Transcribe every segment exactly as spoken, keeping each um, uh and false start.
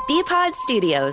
B-Pod Studios.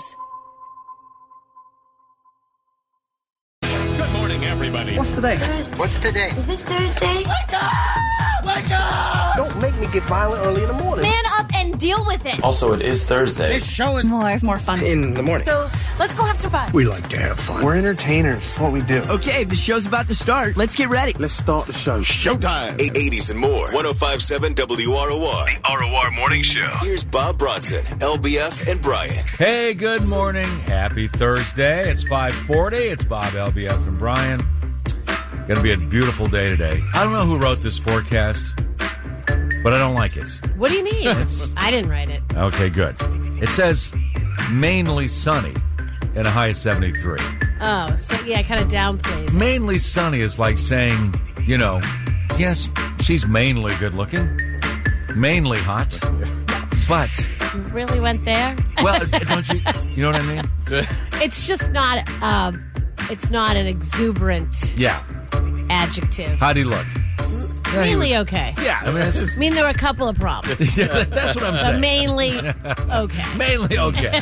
Good morning, everybody. What's today? Thursday. What's today? Is this Thursday? Wake up! Wake up! Don't make me get violent early in the morning. Man up and deal with it. Also, it is Thursday. This show is More, more fun. In the morning. So let's go have some fun. We like to have fun. We're entertainers. It's what we do. Okay, the show's about to start. Let's get ready. Let's start the show. showtime. eighties and more. one oh five point seven W R O R. The R O R Morning Show. Here's Bob Bronson, L B F, and Brian. Hey, good morning. Happy Thursday. It's five forty. It's Bob, L B F, and Brian. Going to be a beautiful day today. I don't know who wrote this forecast, but I don't like it. What do you mean? I didn't write it. Okay, good. It says mainly sunny and a high of seventy-three. Oh, so yeah, kind of downplays it. Mainly sunny is like saying, you know, yes, she's mainly good looking, mainly hot, but... Really went there? Well, don't you, you know what I mean? It's just not, um, it's not an exuberant Yeah. adjective. How'd he look? Yeah, he Mainly was- okay. Yeah, I mean, it's just... I mean, there were a couple of problems, Yeah, that's what I'm but saying. mainly okay. Mainly okay.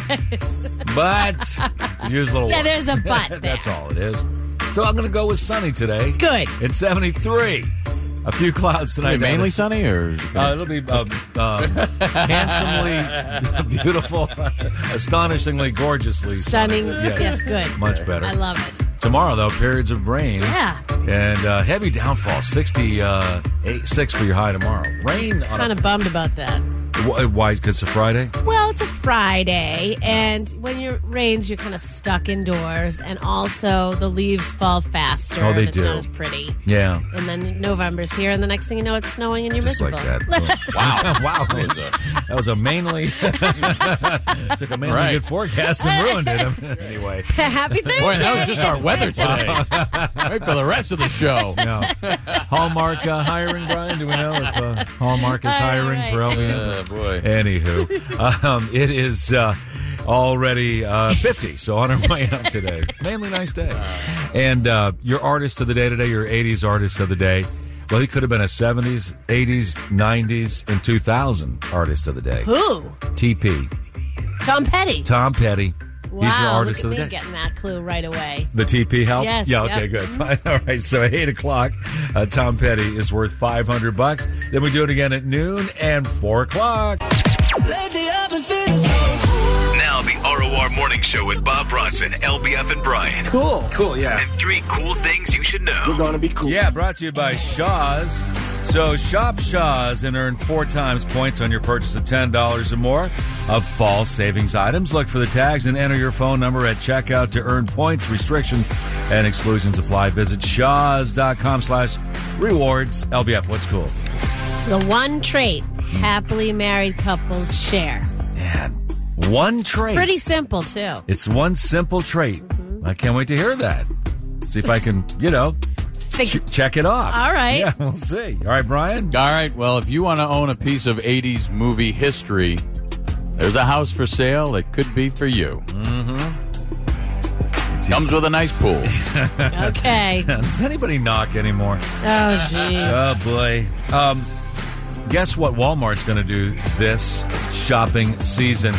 But, use a little Yeah, word. there's a but there. That's all it is. So I'm going to go with sunny today. Good. It's seventy-three. A few clouds tonight. Mainly sunny, or Uh, it'll be um, um, handsomely beautiful, astonishingly, gorgeously Stunning. sunny. Yeah. Yes, good. Much better. I love it. Tomorrow, though, periods of rain. Yeah. And uh, heavy downfall, sixty-six for your high tomorrow. Rain on Kind a... of bummed about that. Wh- Why? Because it's a Friday? Well, it's a Friday, and when it rains, you're kind of stuck indoors, and also the leaves fall faster. Oh, they and it's do. not as pretty. Yeah. And then November's here, and the next thing you know, it's snowing, and you're Just like miserable. that. Wow. Wow. That was a mainly... took a mainly Right. good forecast and ruined it. Anyway. Happy Thursday! boy, that was just our weather today. Right for the rest of the show. No. Hallmark uh, hiring, Brian? Do we know if uh, Hallmark is All hiring right. for L B M? Uh, boy. Anywho, um, it is uh, already uh, fifty, so on our way out today. Mainly nice day. And uh, your artist of the day today, your eighties artist of the day, well, he could have been a seventies, eighties, nineties, and two thousand artist of the day. Who? T P. Tom Petty. Tom Petty. Wow, He's your artist look of at the me day. getting that clue right away. The T P help? Yes, Yeah, yep. okay, good. Fine. All right, so at eight o'clock, uh, Tom Petty is worth five hundred bucks. Then we do it again at noon and four o'clock. Now the R O R Morning Show with Bob Bronson, L B F, and Brian. Cool. Cool, yeah. And three cool things you should know. We're gonna be cool. Yeah, brought to you by Shaw's. So shop Shaw's and earn four times points on your purchase of ten dollars or more of fall savings items. Look for the tags and enter your phone number at checkout to earn points. Restrictions and exclusions apply. Visit shaws.com slash rewards. L B F, what's cool? The one trait happily married couples share. Man, one trait. Pretty simple, too. It's one simple trait. I can't wait to hear that. See if I can, you know, Think- ch- check it off. All right. Yeah, we'll see. All right, Brian? All right, well, if you want to own a piece of eighties movie history, there's a house for sale that could be for you. Mm-hmm. Comes with a nice pool. Okay. Does anybody knock anymore? Oh, jeez. Oh, boy. Um, guess what Walmart's going to do this shopping season?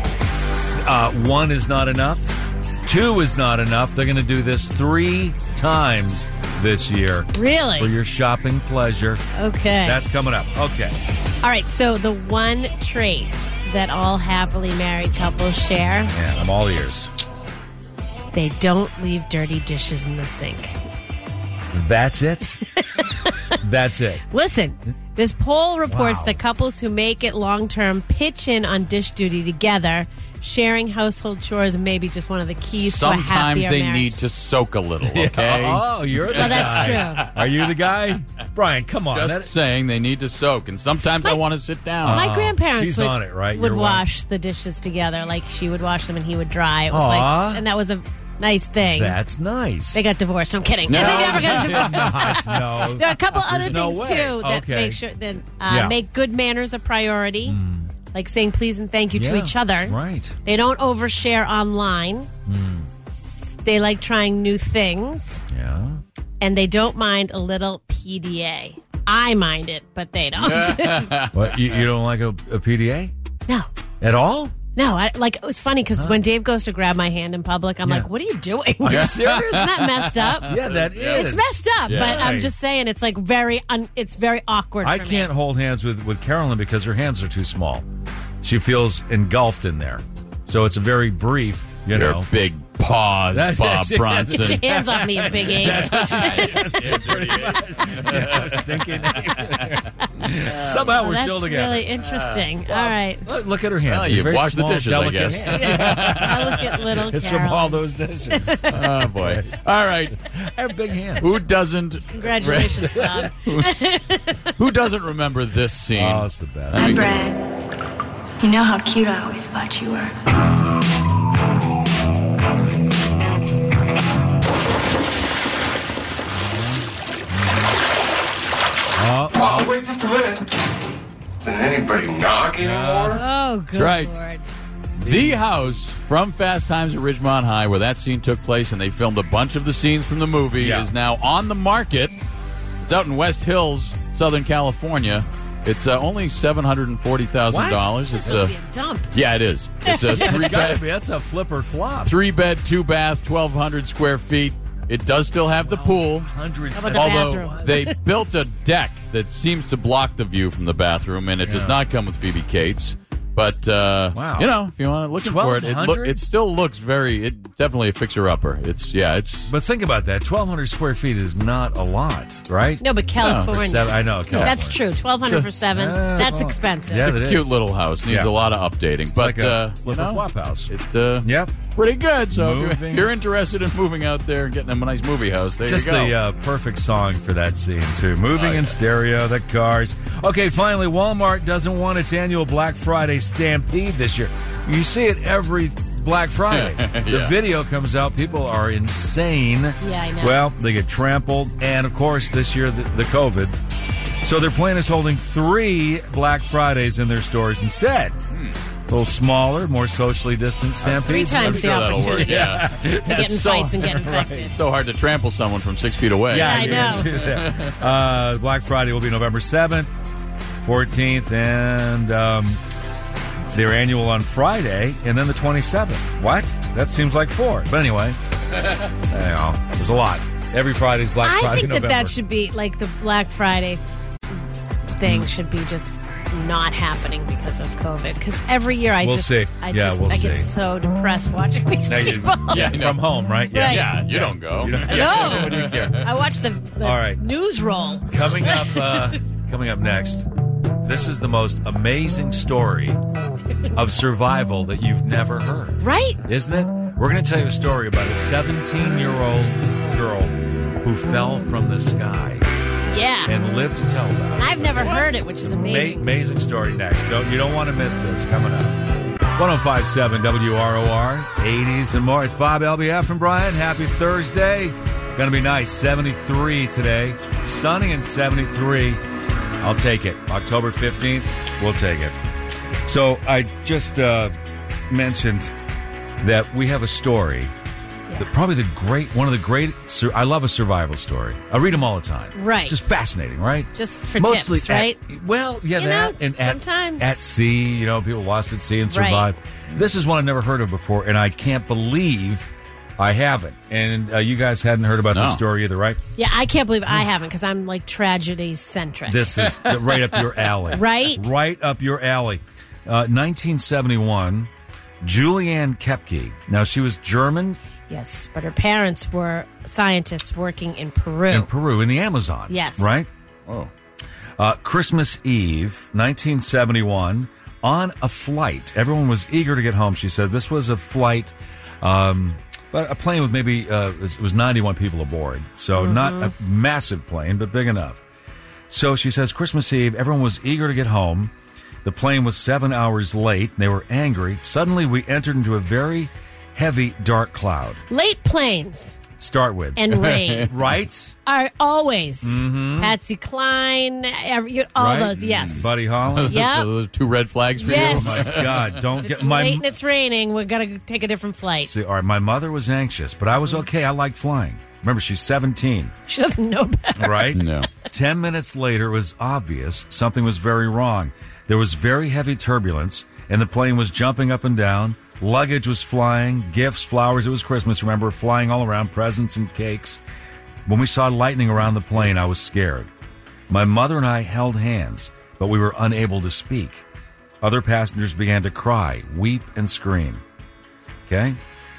Uh, one is not enough. Two is not enough. They're going to do this three times this year for Really? your shopping pleasure. Okay. That's coming up. Okay. All right, so the one trait that all happily married couples share, Man, I'm all ears. they don't leave dirty dishes in the sink. That's it? That's it. Listen, this poll reports Wow. that couples who make it long-term pitch in on dish duty together. Sharing household chores may be just one of the keys to a Sometimes happier they marriage. need to soak a little, okay? Oh, you're the Well, that's guy. true. Are you the guy? Brian, come on. Just That- saying they need to soak, and sometimes I My- want to sit down. My Oh, grandparents she's would, on it, right? would Your wife. wash the dishes together. Like she would wash them and he would dry. It was Aw. like, and that was a nice thing. That's nice. They got divorced. I'm kidding. No. they never got Did divorced. not, no. There are a couple other There's no things way. too that Okay. make sure that uh, Yeah. make good manners a priority, like saying please and thank you to Yeah, each other. Right. They don't overshare online. S- They like trying new things, Yeah. and they don't mind a little P D A. I mind it, but they don't. What, you, you don't like a, a P D A No, at all? No, I, like it was funny because when Dave goes to grab my hand in public, I'm Yeah. like, "What are you doing? Are you serious? Isn't that messed up?" Yeah, that is. It's messed up, Yeah. but I'm Right. just saying it's like very, un, it's very awkward. I for can't Me. hold hands with, with Carolyn because her hands are too small. She feels engulfed in there. So it's a very brief, you Your know. big paws, That's- Bob Get Bronson. your hands off me, you big ape. Yeah, stinking. Somehow we're That's still together. really interesting. All right. Look, look at her hands. Well, They're you've very washed the small, dishes, I delicate guess. hands. I look at little It's Carolyn. from all those dishes. Oh, boy. All right. I have big hands. Who doesn't Congratulations, Bob. Who doesn't remember this scene? Oh, it's the best. Hi, Brad. You know how cute I always thought you were. Oh, wait just a minute. Did anybody knock anymore? Oh, good That's right. Lord. The house from Fast Times at Ridgemont High, where that scene took place, and they filmed a bunch of the scenes from the movie, Yeah. is now on the market. It's out in West Hills, Southern California. It's uh, only seven hundred and forty thousand dollars. It's It's supposed a to be a dump. yeah, it is. It's a three It's gotta bed, be. That's a flipper flop. three bed, two bath, twelve hundred square feet. It does still have the pool. Hundred. How about the Although bathroom? they built a deck that seems to block the view from the bathroom, and it does Yeah. not come with Phoebe Cates. But uh, Wow. you know, if you want to look for it, it, look, twelve hundred? it still looks very. It's definitely a fixer-upper. It's yeah, it's But think about that. twelve hundred square feet is not a lot, right? No, but California. Seven, I know. California. That's true. twelve hundred for seven. Uh, That's well, expensive. yeah, a it cute is. little house. Needs Yeah. a lot of updating, It's but like a uh, you flipper know, flop house. It's uh, Yep. pretty good. So if you're, Moving. if you're interested in moving out there and getting a nice movie house, there Just you go. the uh, perfect song for that scene, too. Moving in stereo, the cars. Okay, finally, Walmart doesn't want its annual Black Friday stampede this year. You see it every Black Friday. The Yeah. video comes out. People are insane. Yeah, I know. Well, they get trampled. And, of course, this year, the, the COVID. So their plan is holding three Black Fridays in their stores instead. A little smaller, more socially distant stampedes. Three times I'm sure the that'll work. opportunity Yeah, to get in That's so- fights and get infected. so hard to trample someone from six feet away. Yeah, I you know. can do that. Uh, Black Friday will be November seventh, fourteenth, and um, their annual on Friday, and then the twenty-seventh. What? That seems like four. But anyway, you know, there's a lot. Every Friday's Black I Friday, think that November. that should be like the Black Friday thing should be just not happening because of COVID. Because every year I We'll just, see. I Yeah, just, we'll I get see. so depressed watching these Now you- people. yeah, from home, right? Yeah. Right. Yeah, you don't go. You don't- No, yeah. What do you care? I watch the, the All right. news roll. Coming up, uh, coming up next, this is the most amazing story of survival that you've never heard. Right? Isn't it? We're going to tell you a story about a seventeen-year-old girl who fell from the sky Yeah. and lived to tell about it. I've never heard it, which is Ma- amazing. amazing story next. Don't you don't want to miss this coming up. one oh five point seven W R O R, eighties and more. It's Bob, L B F, and Brian. Happy Thursday. Going to be nice. seventy-three today. Sunny and seventy-three. I'll take it. October fifteenth, we'll take it. So I just uh, mentioned that we have a story. That probably the great, one of the great, sur- I love a survival story. I read them all the time. Right. Just fascinating, right? Just for Mostly tips, right? At, well, yeah, You that. know, and at, sometimes. at sea, you know, people lost at sea and Right. survived. This is one I've never heard of before, and I can't believe I haven't. And uh, you guys hadn't heard about No. this story either, right? Yeah, I can't believe I haven't because I'm like tragedy centric. This is right up your alley. Right? Right up your alley. Uh, nineteen seventy-one, Julianne Kepke. Now, she was German Yes, but her parents were scientists working in Peru. in Peru, in the Amazon. Yes. Right? Oh. Uh, Christmas Eve, nineteen seventy-one, on a flight. Everyone was eager to get home. She said this was a flight, um, but a plane with maybe, uh, it was- it was ninety-one people aboard. So not a massive plane, but big enough. So she says Christmas Eve, everyone was eager to get home. The plane was seven hours late. They were angry. Suddenly we entered into a very heavy, dark cloud. Late planes Start with. and rain right? are always Patsy Cline, every, you- all Right? those. Yes. Buddy Holly. Yep. Those are two red flags for Yes. you. Oh my God! Don't If it's get my. late and it's raining, we're gonna take a different flight. See, all right, my mother was anxious, but I was okay. I liked flying. Remember, she's seventeen, She doesn't know better. right? No. Ten minutes later, it was obvious something was very wrong. There was very heavy turbulence, and the plane was jumping up and down. Luggage was flying, gifts, flowers. It was Christmas, remember, flying all around, presents and cakes. When we saw lightning around the plane, I was scared. My mother and I held hands, but we were unable to speak. Other passengers began to cry, weep, and scream. Okay?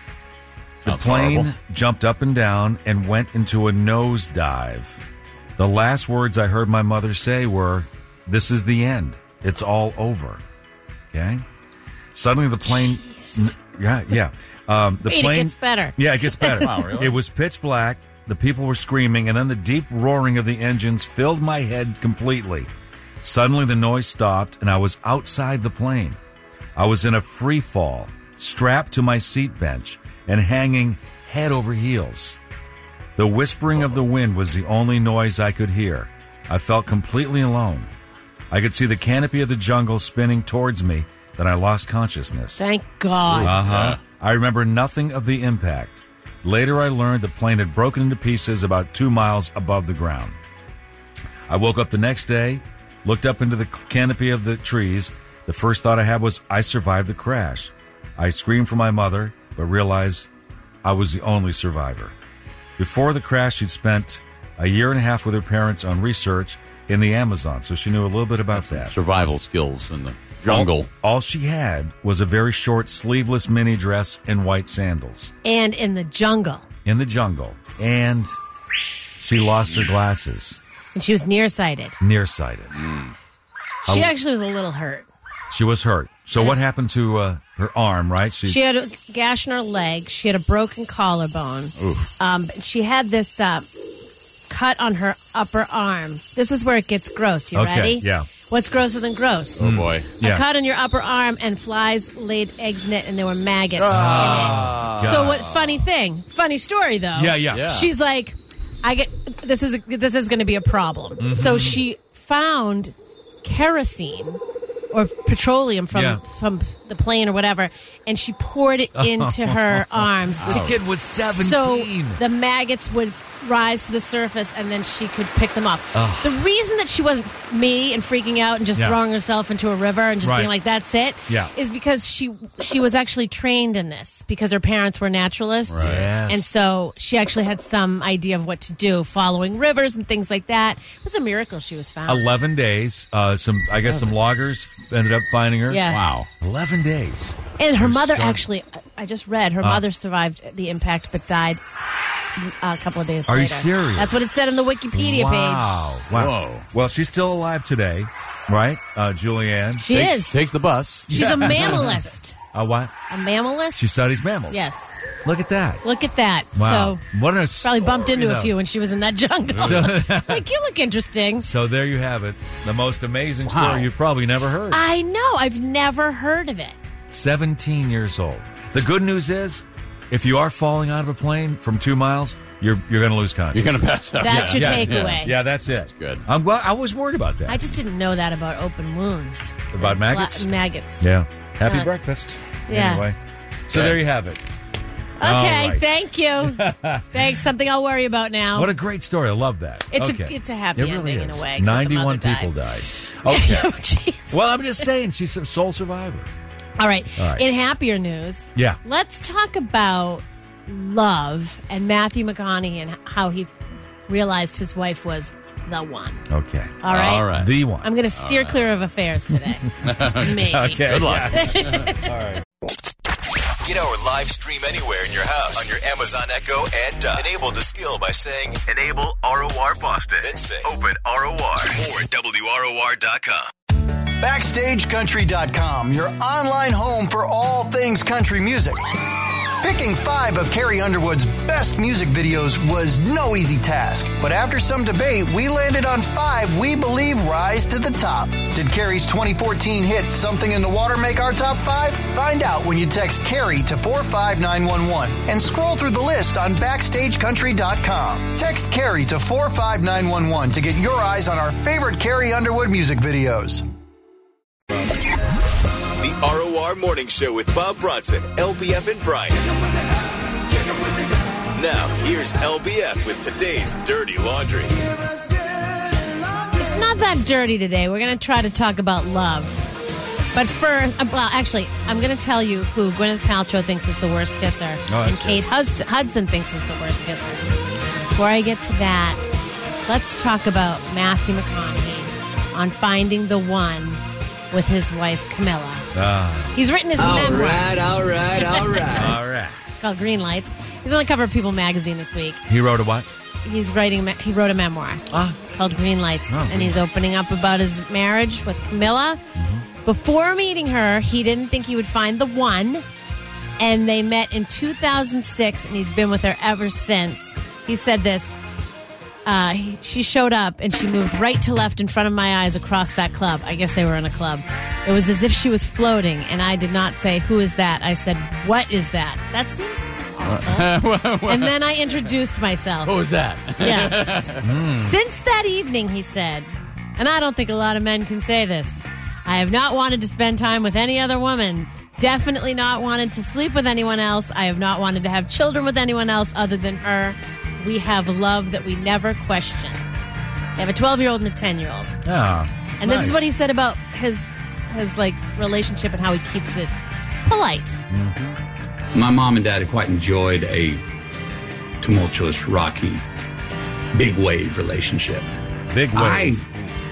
The Sounds plane horrible. jumped up and down and went into a nosedive. The last words I heard my mother say were, "This is the end. It's all over." Okay? Suddenly the plane... N- yeah, yeah. Um, the Wait, plane, it gets better. Yeah, it gets better. Wow, really? It was pitch black. The people were screaming, and then the deep roaring of the engines filled my head completely. Suddenly the noise stopped, and I was outside the plane. I was in a free fall, strapped to my seat bench, and hanging head over heels. The whispering of the wind was the only noise I could hear. I felt completely alone. I could see the canopy of the jungle spinning towards me, then I lost consciousness. Thank God. Uh-huh. I remember nothing of the impact. Later I learned the plane had broken into pieces about two miles above the ground. I woke up the next day, looked up into the canopy of the trees. The first thought I had was, I survived the crash. I screamed for my mother, but realized I was the only survivor. Before the crash, she'd spent a year and a half with her parents on research in the Amazon, so she knew a little bit about that. Survival skills in the jungle. All, all she had was a very short, sleeveless mini dress and white sandals. And in the jungle. In the jungle. And she lost her glasses. And she was nearsighted. Nearsighted. She Oh. actually was a little hurt. She was hurt. So what happened to uh, her arm, right? She had a gash in her leg. She had a broken collarbone. Um, she had this uh, cut on her upper arm. This is where it gets gross. You Okay, ready? yeah. What's grosser than gross? Oh, boy. Yeah. A cut on your upper arm, and flies laid eggs in it, and there were maggots Ah. in it. So what? Funny thing. Funny story, though. Yeah, yeah. Yeah. She's like, I get this is a, this is going to be a problem. Mm-hmm. So she found kerosene or petroleum from Yeah. from the plane or whatever, and she poured it into her arms. This kid was seventeen. So the maggots would rise to the surface, and then she could pick them up. Ugh. The reason that she wasn't f- me and freaking out and just Yeah. throwing herself into a river and just Right. being like, "That's it," Yeah. is because she she was actually trained in this because her parents were naturalists, Right. Yes. and so she actually had some idea of what to do, following rivers and things like that. It was a miracle she was found. Eleven days. Uh, some, I guess, some loggers ended up finding her. Yeah. Wow. Eleven days. And her mother starving. actually, I just read, her Uh. mother survived the impact but died a couple of days Are you later. serious? That's what it said on the Wikipedia page. Wow. Wow. Whoa. Well, she's still alive today, right, uh, Julianne? She Take- is. Takes the bus. She's a mammalist. Uh, what? A mammalist? She studies mammals. Yes. Look at that. Look at that. Wow. So What a probably bumped story, into though. a few when she was in that jungle. So, Like, you look interesting. so there you have it. The most amazing Wow. story you've probably never heard. I know. I've never heard of it. seventeen years old. The good news is, if you are falling out of a plane from two miles, you're you're going to lose You're consciousness. going to pass out. That's Yeah. your Yes. takeaway. Yeah, that's it. good. I'm well, I was worried about that. I just didn't know that about open wounds. About And maggots? fla- maggots. yeah. Happy Uh, breakfast. yeah. Anyway. So Okay. there you have it. Okay, All right. thank you. Thanks. Something I'll worry about now. What a great story. I love that. It's a- okay. it's a happy It really ending in is. a way, except the ninety-one mother people died. died. Okay. Oh, jeez. Well, I'm just saying, she's a sole survivor. All right. All right. In happier news, Yeah. let's talk about love and Matthew McConaughey and how he realized his wife was the one. Okay. All right. All right. The one. I'm going to steer clear of affairs today. Maybe. Okay. Good luck. Get our live stream anywhere in your house on your Amazon Echo and uh, enable the skill by saying Enable R O R Boston. Then say Open R O R. more at W R O R dot com. Backstage Country dot com, your online home for all things country music. Picking five of Carrie Underwood's best music videos was no easy task, but after some debate, we landed on five we believe rise to the top. Did Carrie's twenty fourteen hit Something in the Water make our top five? Find out when you text Carrie to four five nine one one and scroll through the list on Backstage Country dot com. Text Carrie to four five nine one one to get your eyes on our favorite Carrie Underwood music videos. The R O R Morning Show with Bob Bronson, L B F, and Brian. Now, here's L B F with today's Dirty Laundry. It's not that dirty today. We're going to try to talk about love. But first, uh, well, actually, I'm going to tell you who Gwyneth Paltrow thinks is the worst kisser, Oh, and that's Kate Hus- Hudson thinks is the worst kisser. Before I get to that, let's talk about Matthew McConaughey on finding the one with his wife Camilla. Ah. He's written his All memoir. right, all right, all right. All right. It's called Green Lights. He's on the cover of People magazine this week. He wrote a what? He's writing. He wrote a memoir Ah. called Green Lights, Oh, and he's opening up about his marriage with Camilla. Mm-hmm. Before meeting her, he didn't think he would find the one, and they met in two thousand six, and he's been with her ever since. He said this. Uh, he, she showed up, and she moved right to left in front of my eyes across that club. I guess they were in a club. It was as if she was floating, and I did not say, "Who is that?" I said, "What is that?" That seems awful. And then I introduced myself. Who was that? Yeah. Mm. Since that evening, he said, and I don't think a lot of men can say this, I have not wanted to spend time with any other woman. Definitely not wanted to sleep with anyone else. I have not wanted to have children with anyone else other than her. We have love that we never question. They have a twelve-year-old and a ten-year-old. Yeah. And this is what he said about his his like relationship and how he keeps it polite. Mm-hmm. My mom and dad had quite enjoyed a tumultuous, rocky, big wave relationship. Big wave.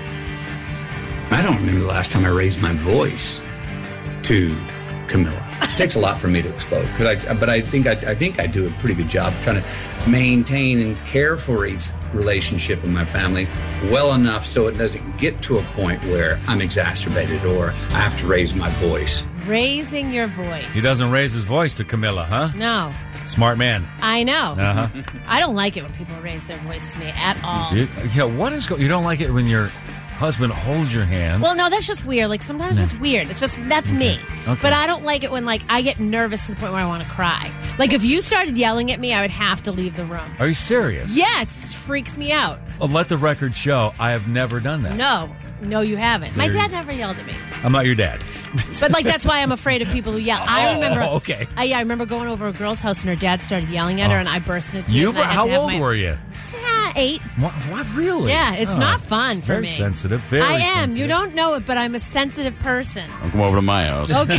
I, I don't remember the last time I raised my voice to Camilla. It takes a lot for me to explode, because I, but I think I, I think I do a pretty good job trying to maintain and care for each relationship in my family well enough so it doesn't get to a point where I'm exacerbated or I have to raise my voice. Raising your voice. He doesn't raise his voice to Camilla, huh? No. Smart man. I know. Uh-huh. I don't like it when people raise their voice to me at all. You, yeah, what is going? You don't like it when your husband holds your hand? Well, no, that's just weird. Like, sometimes it's just weird. It's just, that's me. Okay. But I don't like it when, like, I get nervous to the point where I want to cry. Like, if you started yelling at me, I would have to leave the room. Are you serious? Yeah, it freaks me out. Well, let the record show I have never done that. No. No, you haven't. My There- dad never yelled at me. I'm not your dad. But, like, that's why I'm afraid of people who yell. I remember. Oh, okay. I, yeah, I remember going over a girl's house and her dad started yelling at her, Oh. and I burst into tears. You and were, I had how to have old my, were you? Ah, eight. What, what really? Yeah, it's Oh, not fun for very me. sensitive. Very I am. sensitive. You don't know it, but I'm a sensitive person. I'll come over to my house. Okay.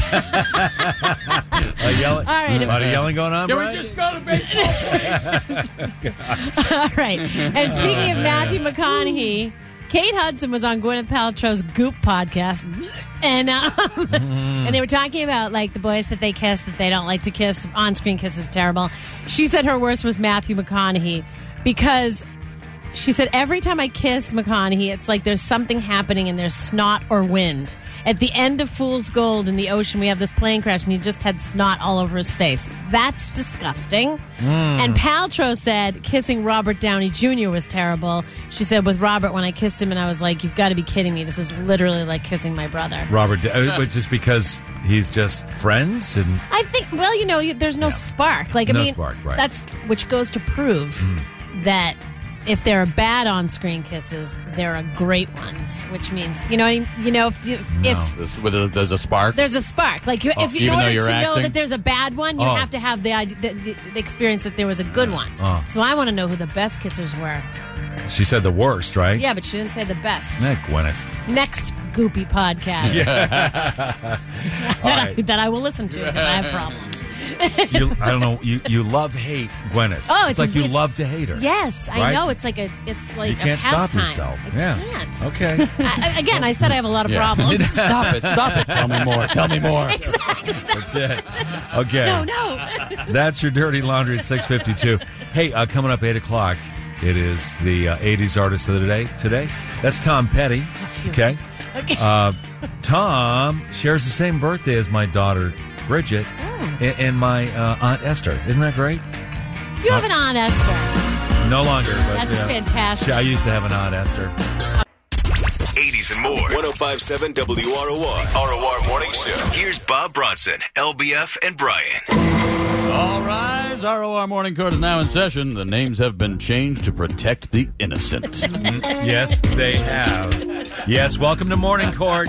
Uh, yelling, All right. A lot of yelling going on, Can Brian? we just go to baseball, All right. And speaking of Matthew McConaughey, Kate Hudson was on Gwyneth Paltrow's Goop podcast, and um, and they were talking about like the boys that they kiss that they don't like to kiss. On-screen kiss is terrible. She said her worst was Matthew McConaughey because she said every time I kiss McConaughey, it's like there's something happening and there's snot or wind. At the end of Fool's Gold in the ocean, we have this plane crash, and he just had snot all over his face. That's disgusting. And Paltrow said kissing Robert Downey Junior was terrible. She said with Robert, when I kissed him, and I was like, you've got to be kidding me. This is literally like kissing my brother. Robert, uh, but just because he's just friends and I think, well, you know, you, there's no spark. Like, I No mean, spark, right. that's which goes to prove that if there are bad on-screen kisses, there are great ones. Which means, you know, what I mean? you know, if if, No. if This, with a, there's a spark. there's a spark, like you, Oh, if you, in even though order you're to know acting? that there's a bad one, you Oh. have to have the, idea, the, the, the experience that there was a good one. Oh. So I want to know who the best kissers were. she said the worst, right? Yeah, but she didn't say the best. Eh, Gwyneth. Next Goopy podcast that, I, that I will listen to because I have problems. You, I don't know. You you love hate Gwyneth. Oh, it's, it's- like you it's- love to hate her. Yes, I Right? know. It's like a, it's like You can't a stop pastime. yourself. I Yeah. can't. Okay. I, I- again, I said I have a lot of Yeah. problems. Stop it. Stop it. Tell me more. Tell me more. Exactly. That's it. Okay. No, no. That's your dirty laundry at six fifty-two. Hey, uh, coming up eight o'clock, it is the uh, eighties artist of the day today. That's Tom Petty. Okay. Okay. Uh, Tom shares the same birthday as my daughter Bridget and, and my uh, Aunt Esther. Isn't that great? You have an Aunt Esther. No longer. But, That's you know, fantastic. I used to have an Aunt Esther. eighties and more. one oh five point seven W R O R. R O R Morning Show. Here's Bob Bronson, L B F, and Brian. All rise. R O R Morning Court is now in session. The names have been changed to protect the innocent. Yes, they have. Yes, welcome to Morning Court.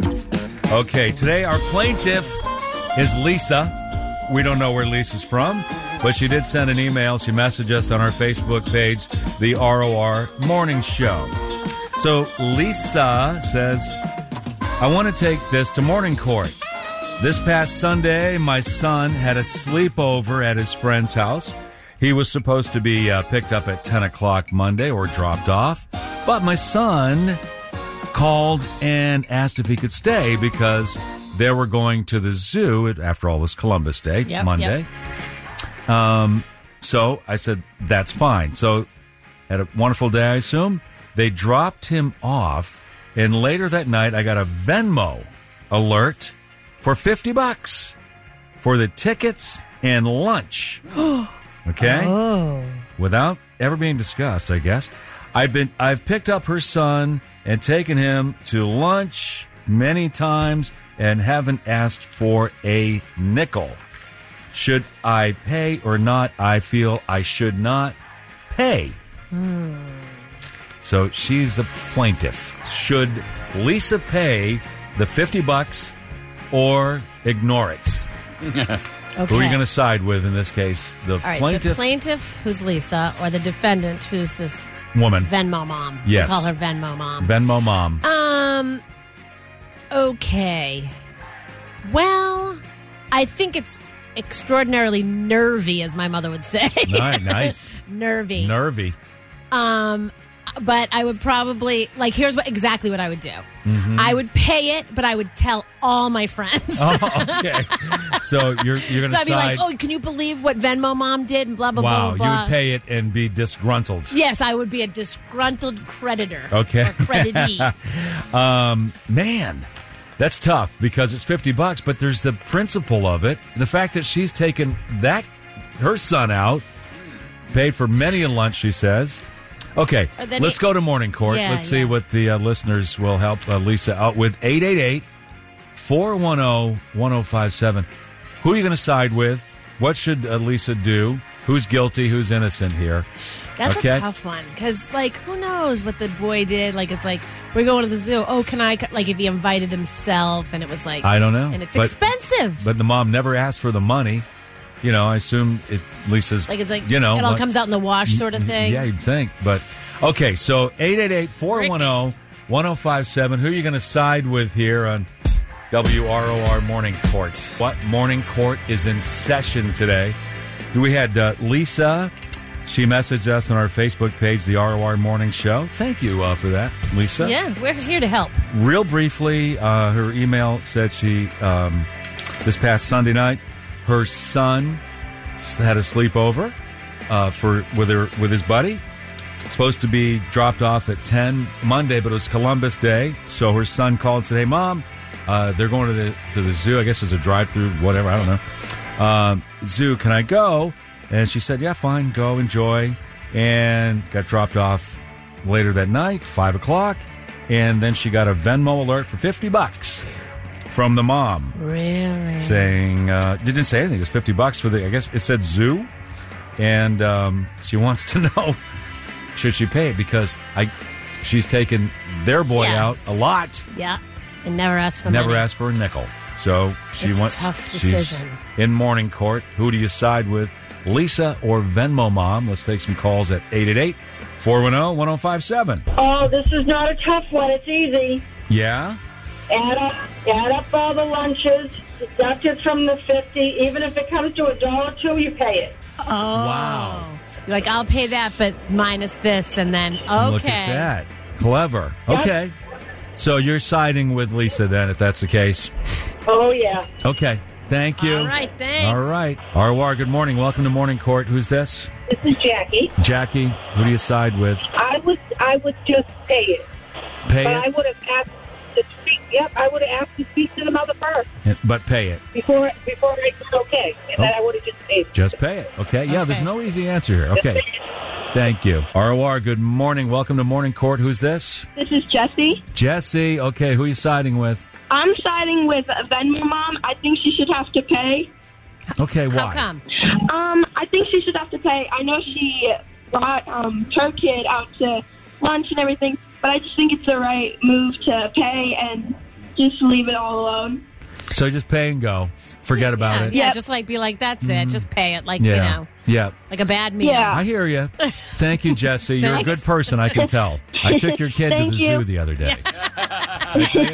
Okay, today our plaintiff is Lisa. We don't know where Lisa's from, but she did send an email. She messaged us on our Facebook page, the R O R Morning Show. So Lisa says, I want to take this to morning court. This past Sunday, my son had a sleepover at his friend's house. He was supposed to be uh, picked up at ten o'clock Monday or dropped off, but my son called and asked if he could stay because they were going to the zoo. It, after all, it was Columbus Day, Yep, Monday. Um, so I said, that's fine. So had a wonderful day, I assume. They dropped him off, and later that night, I got a Venmo alert for fifty bucks for the tickets and lunch. Okay? Oh. Without ever being discussed, I guess. I've been I've picked up her son and taken him to lunch many times and haven't asked for a nickel. Should I pay or not? I feel I should not pay. Hmm. So she's the plaintiff. Should Lisa pay the fifty bucks or ignore it? Okay. Who are you going to side with in this case? The All right, plaintiff? the plaintiff, who's Lisa, or the defendant, who's this woman. Venmo mom. Yes. We call her Venmo mom. Venmo mom. Um, okay. Well, I think it's extraordinarily nervy, as my mother would say. Nice. nice. Nervy. Nervy. Um, but I would probably, like, here's what exactly what I would do. Mhm. I would pay it, but I would tell all my friends. Oh, okay. So you're you're going So to I'd be side. like, oh, can you believe what Venmo mom did? And blah, blah, wow, blah, blah, blah. you would pay it and be disgruntled. Yes, I would be a disgruntled creditor. Okay. Or creditee. um, man, that's tough because it's fifty bucks, but there's the principle of it. The fact that she's taken that, her son out, paid for many a lunch, she says. Okay, Or then let's it- go to morning court. Yeah, let's see yeah. what the uh, listeners will help uh, Lisa out with. eight eight eight, four one zero, one zero five seven. Who are you going to side with? What should uh, Lisa do? Who's guilty? Who's innocent here? That's okay. a tough one because, like, who knows what the boy did? Like, it's like we're going to the zoo. Oh, can I? Like, if he invited himself, and it was like I don't know. and it's But- expensive. But the mom never asked for the money. You know, I assume it, Lisa's, Like, it's like you know. it all like- comes out in the wash, sort of thing. Yeah, you'd think. But, okay, so eight eight eight, four one zero, one zero five seven. Who are you going to side with here on W R O R Morning Court? What morning court is in session today? We had uh, Lisa. She messaged us on our Facebook page, the R O R Morning Show. Thank you uh, for that, Lisa. Yeah, we're here to help. Real briefly, uh, her email said she, um, this past Sunday night, her son had a sleepover uh, for with her with his buddy. Supposed to be dropped off at ten Monday, but it was Columbus Day, so her son called and said, "Hey, Mom, uh, they're going to the to the zoo. I guess it's a drive-through, whatever. I don't know. Um, zoo, can I go?" And she said, "Yeah, fine, go, enjoy." And got dropped off later that night, five o'clock, and then she got a Venmo alert for fifty bucks from the mom. Really? Saying, uh, didn't say anything, just fifty bucks for the, I guess it said zoo. And um, she wants to know, should she pay it? Because I, she's taken their boy Yes. out a lot, Yeah, and never asked for never money. asked for a nickel. So she It's a wants, tough she's decision. in morning court. Who do you side with, Lisa or Venmo mom? Let's take some calls at eight eight eight, four one zero, one zero five seven. Oh, this is not a tough one. It's easy. Yeah? Add up, add up all the lunches, deduct it from the fifty. Even if it comes to a dollar two, you pay it. Oh, wow! You're like, I'll pay that, but minus this, and then okay. Look at that. Clever. Okay. So you're siding with Lisa then, if that's the case. Oh yeah. Okay. Thank you. All right, thanks. All right. R O R, good morning. Welcome to Morning Court. Who's this? This is Jackie. Jackie, who do you side with? I would I would just pay it. Pay but it? I would have asked to speak. Yep, I would have asked to speak to the mother first Yeah, But pay it. before before I said okay, and then Oh. I would have just paid. Just pay it. Okay. Yeah, there's no easy answer here. Okay. Thank you. R O R, good morning. Welcome to Morning Court. Who's this? This is Jesse. Jesse. Okay, who are you siding with? I'm siding with Venmo Mom. I think she should have to pay. Okay, why? How come? Um, I think she should have to pay. I know she brought um, her kid out to lunch and everything, but I just think it's the right move to pay and just leave it all alone. So just pay and go. Forget about yeah, it. yeah, just like be like, that's it. Just pay it, like you Yeah. know, Yeah. like a bad meal. I hear you. Thank you, Jesse. You're a Thanks. good person, I can tell. I took your kid to Thank the you. zoo the other day. I tell you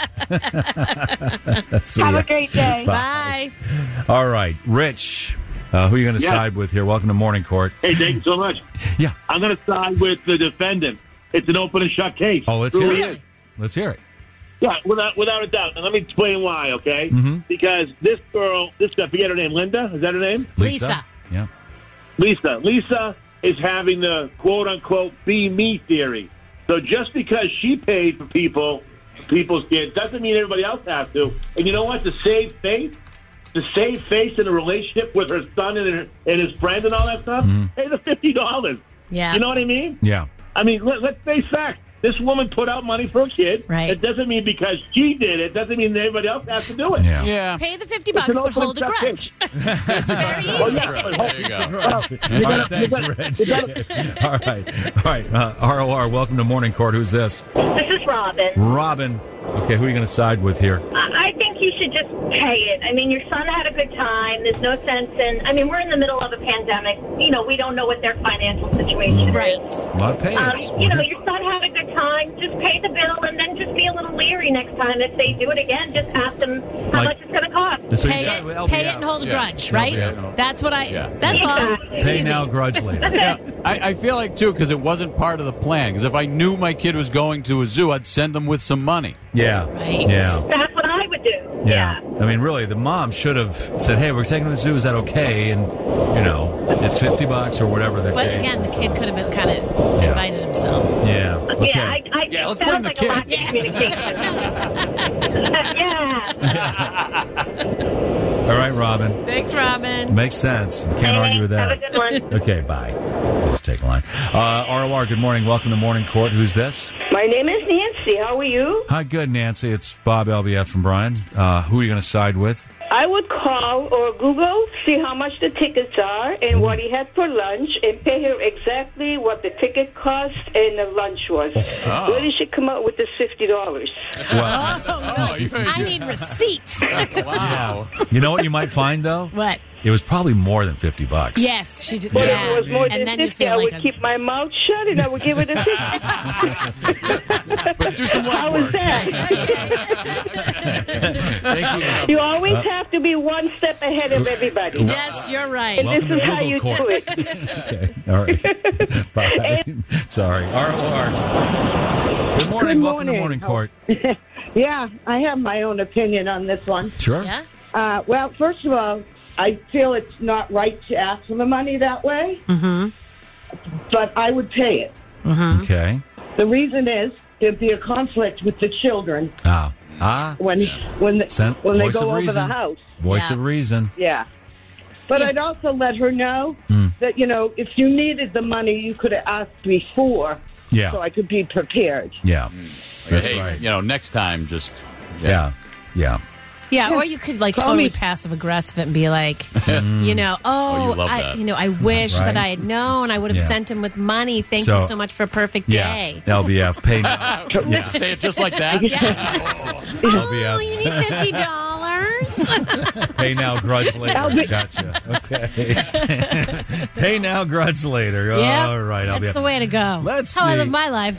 that. See Have ya. a great day. Bye. All right, Rich, uh, who are you going to Yeah. side with here? Welcome to Morning Court. Hey, thank you so much. Yeah. I'm going to side with the defendant. It's an open and shut case. Oh, let's It hear really it. is. Let's hear it. Yeah, without without a doubt. And let me explain why, okay? Mhm. Because this girl, this I forget her name, Linda? Is that her name? Lisa. Lisa. Yeah. Lisa. Lisa is having the quote-unquote be me theory. So just because she paid for people, people's kids, doesn't mean everybody else has to. And you know what? To save face, to save face in a relationship with her son and, her, and his friend and all that stuff, Mhm. pay the fifty dollars. Yeah. You know what I mean? Yeah. I mean, let, let's face facts. This woman put out money for a kid. Right. It doesn't mean because she did it, doesn't mean everybody else has to do it. Yeah. Yeah. Pay the fifty It's bucks, an but open hold a shut grudge. case. It's very easy. Oh, yeah, but hold- There you go. Well, you All right, gotta- thanks, you gotta- Rich. you gotta- All right. All right. Uh, R O R, welcome to Morning Court. Who's this? This is Robin. Robin. Okay, who are you going to side with here? I I think you should just pay it. I mean, your son had a good time. There's no sense in. I mean, we're in the middle of a pandemic. You know, we don't know what their financial situation Right. is. A lot of pay. Um, It's- you know, your son had a good time. Just pay the bill, and then just be a little leery next time. If they do it again, just ask them how Like- much it's going to cost. So you Pay side it, with L B F. pay it and hold a Yeah. grudge, right? Yeah. That's what I. Yeah. That's all. Exactly. It's Pay easy. now, grudge later. Yeah, I, I feel like, too, because it wasn't part of the plan. Because if I knew my kid was going to a zoo, I'd send them with some money. Yeah. Right. Yeah. That's what I would do. Yeah. I mean, really, the mom should have said, hey, we're taking them to the zoo. Is that okay? And, you know, it's fifty bucks or whatever the But case. again, the kid could have been kind of Yeah. invited himself. Yeah. Okay. Yeah, I, I Yeah, let's sounds blame the like kid. a lack of communication. yeah. All right, Robin. Thanks, Robin. Makes sense. Can't argue with Have a that. good one. Okay, bye. Let's take a line. Uh, R O R, good morning. Welcome to Morning Court. Who's this? My name is Nancy. How are you? Hi, good, Nancy. It's Bob L B F from Brian. Uh, who are you going to side with? I would call or Google, see how much the tickets are and what he had for lunch, and pay her exactly what the ticket cost and the lunch was. Oh. Where did she come out with this fifty dollars? Well, Oh, Oh, you- I need receipts. Wow. you know what you might find, though? What? It was probably more than fifty bucks. Yes, she did. Well, Yeah. if it was more and than then you fifty, feel I like would a, keep my mouth shut and I would give it a fifty. But do some How is legwork. that? Thank you. You always Uh, have to be one step ahead of everybody. yes, you're right. And Welcome this to is how Google you Court. do it. Okay. All right. Bye. Sorry. R O R. Good morning. Good Welcome to morning. Morning Court. Yeah, I have my own opinion on this one. Sure. Yeah? Uh, well, first of all, I feel it's not right to ask for the money that way, Mm-hmm. but I would pay it. Mm-hmm. Okay. The reason is there'd be a conflict with the children Ah. Ah. when when they, Sen- when they voice go of over reason. the house. Voice Yeah. of reason. Yeah. But I'd also let her know Mm. that, you know, if you needed the money, you could have asked before Yeah. so I could be prepared. Yeah. That's Hey, right. You know, next time, just Yeah. Yeah. Yeah, or you could like Call totally me. passive aggressive it and be like, you know, oh, you love I, that. you know, I wish Right. that I had known. I would have Yeah. sent him with money. Thank So- you so much for a perfect day. Yeah. L B F. Pay now. Yeah. say it just like that. L B Oh, you F. need fifty dollars. Pay now, grudge later. L B Gotcha. Okay. Pay now, grudge later. Yeah, All right. L B F. that's the way to go. Let's How I see. live my life.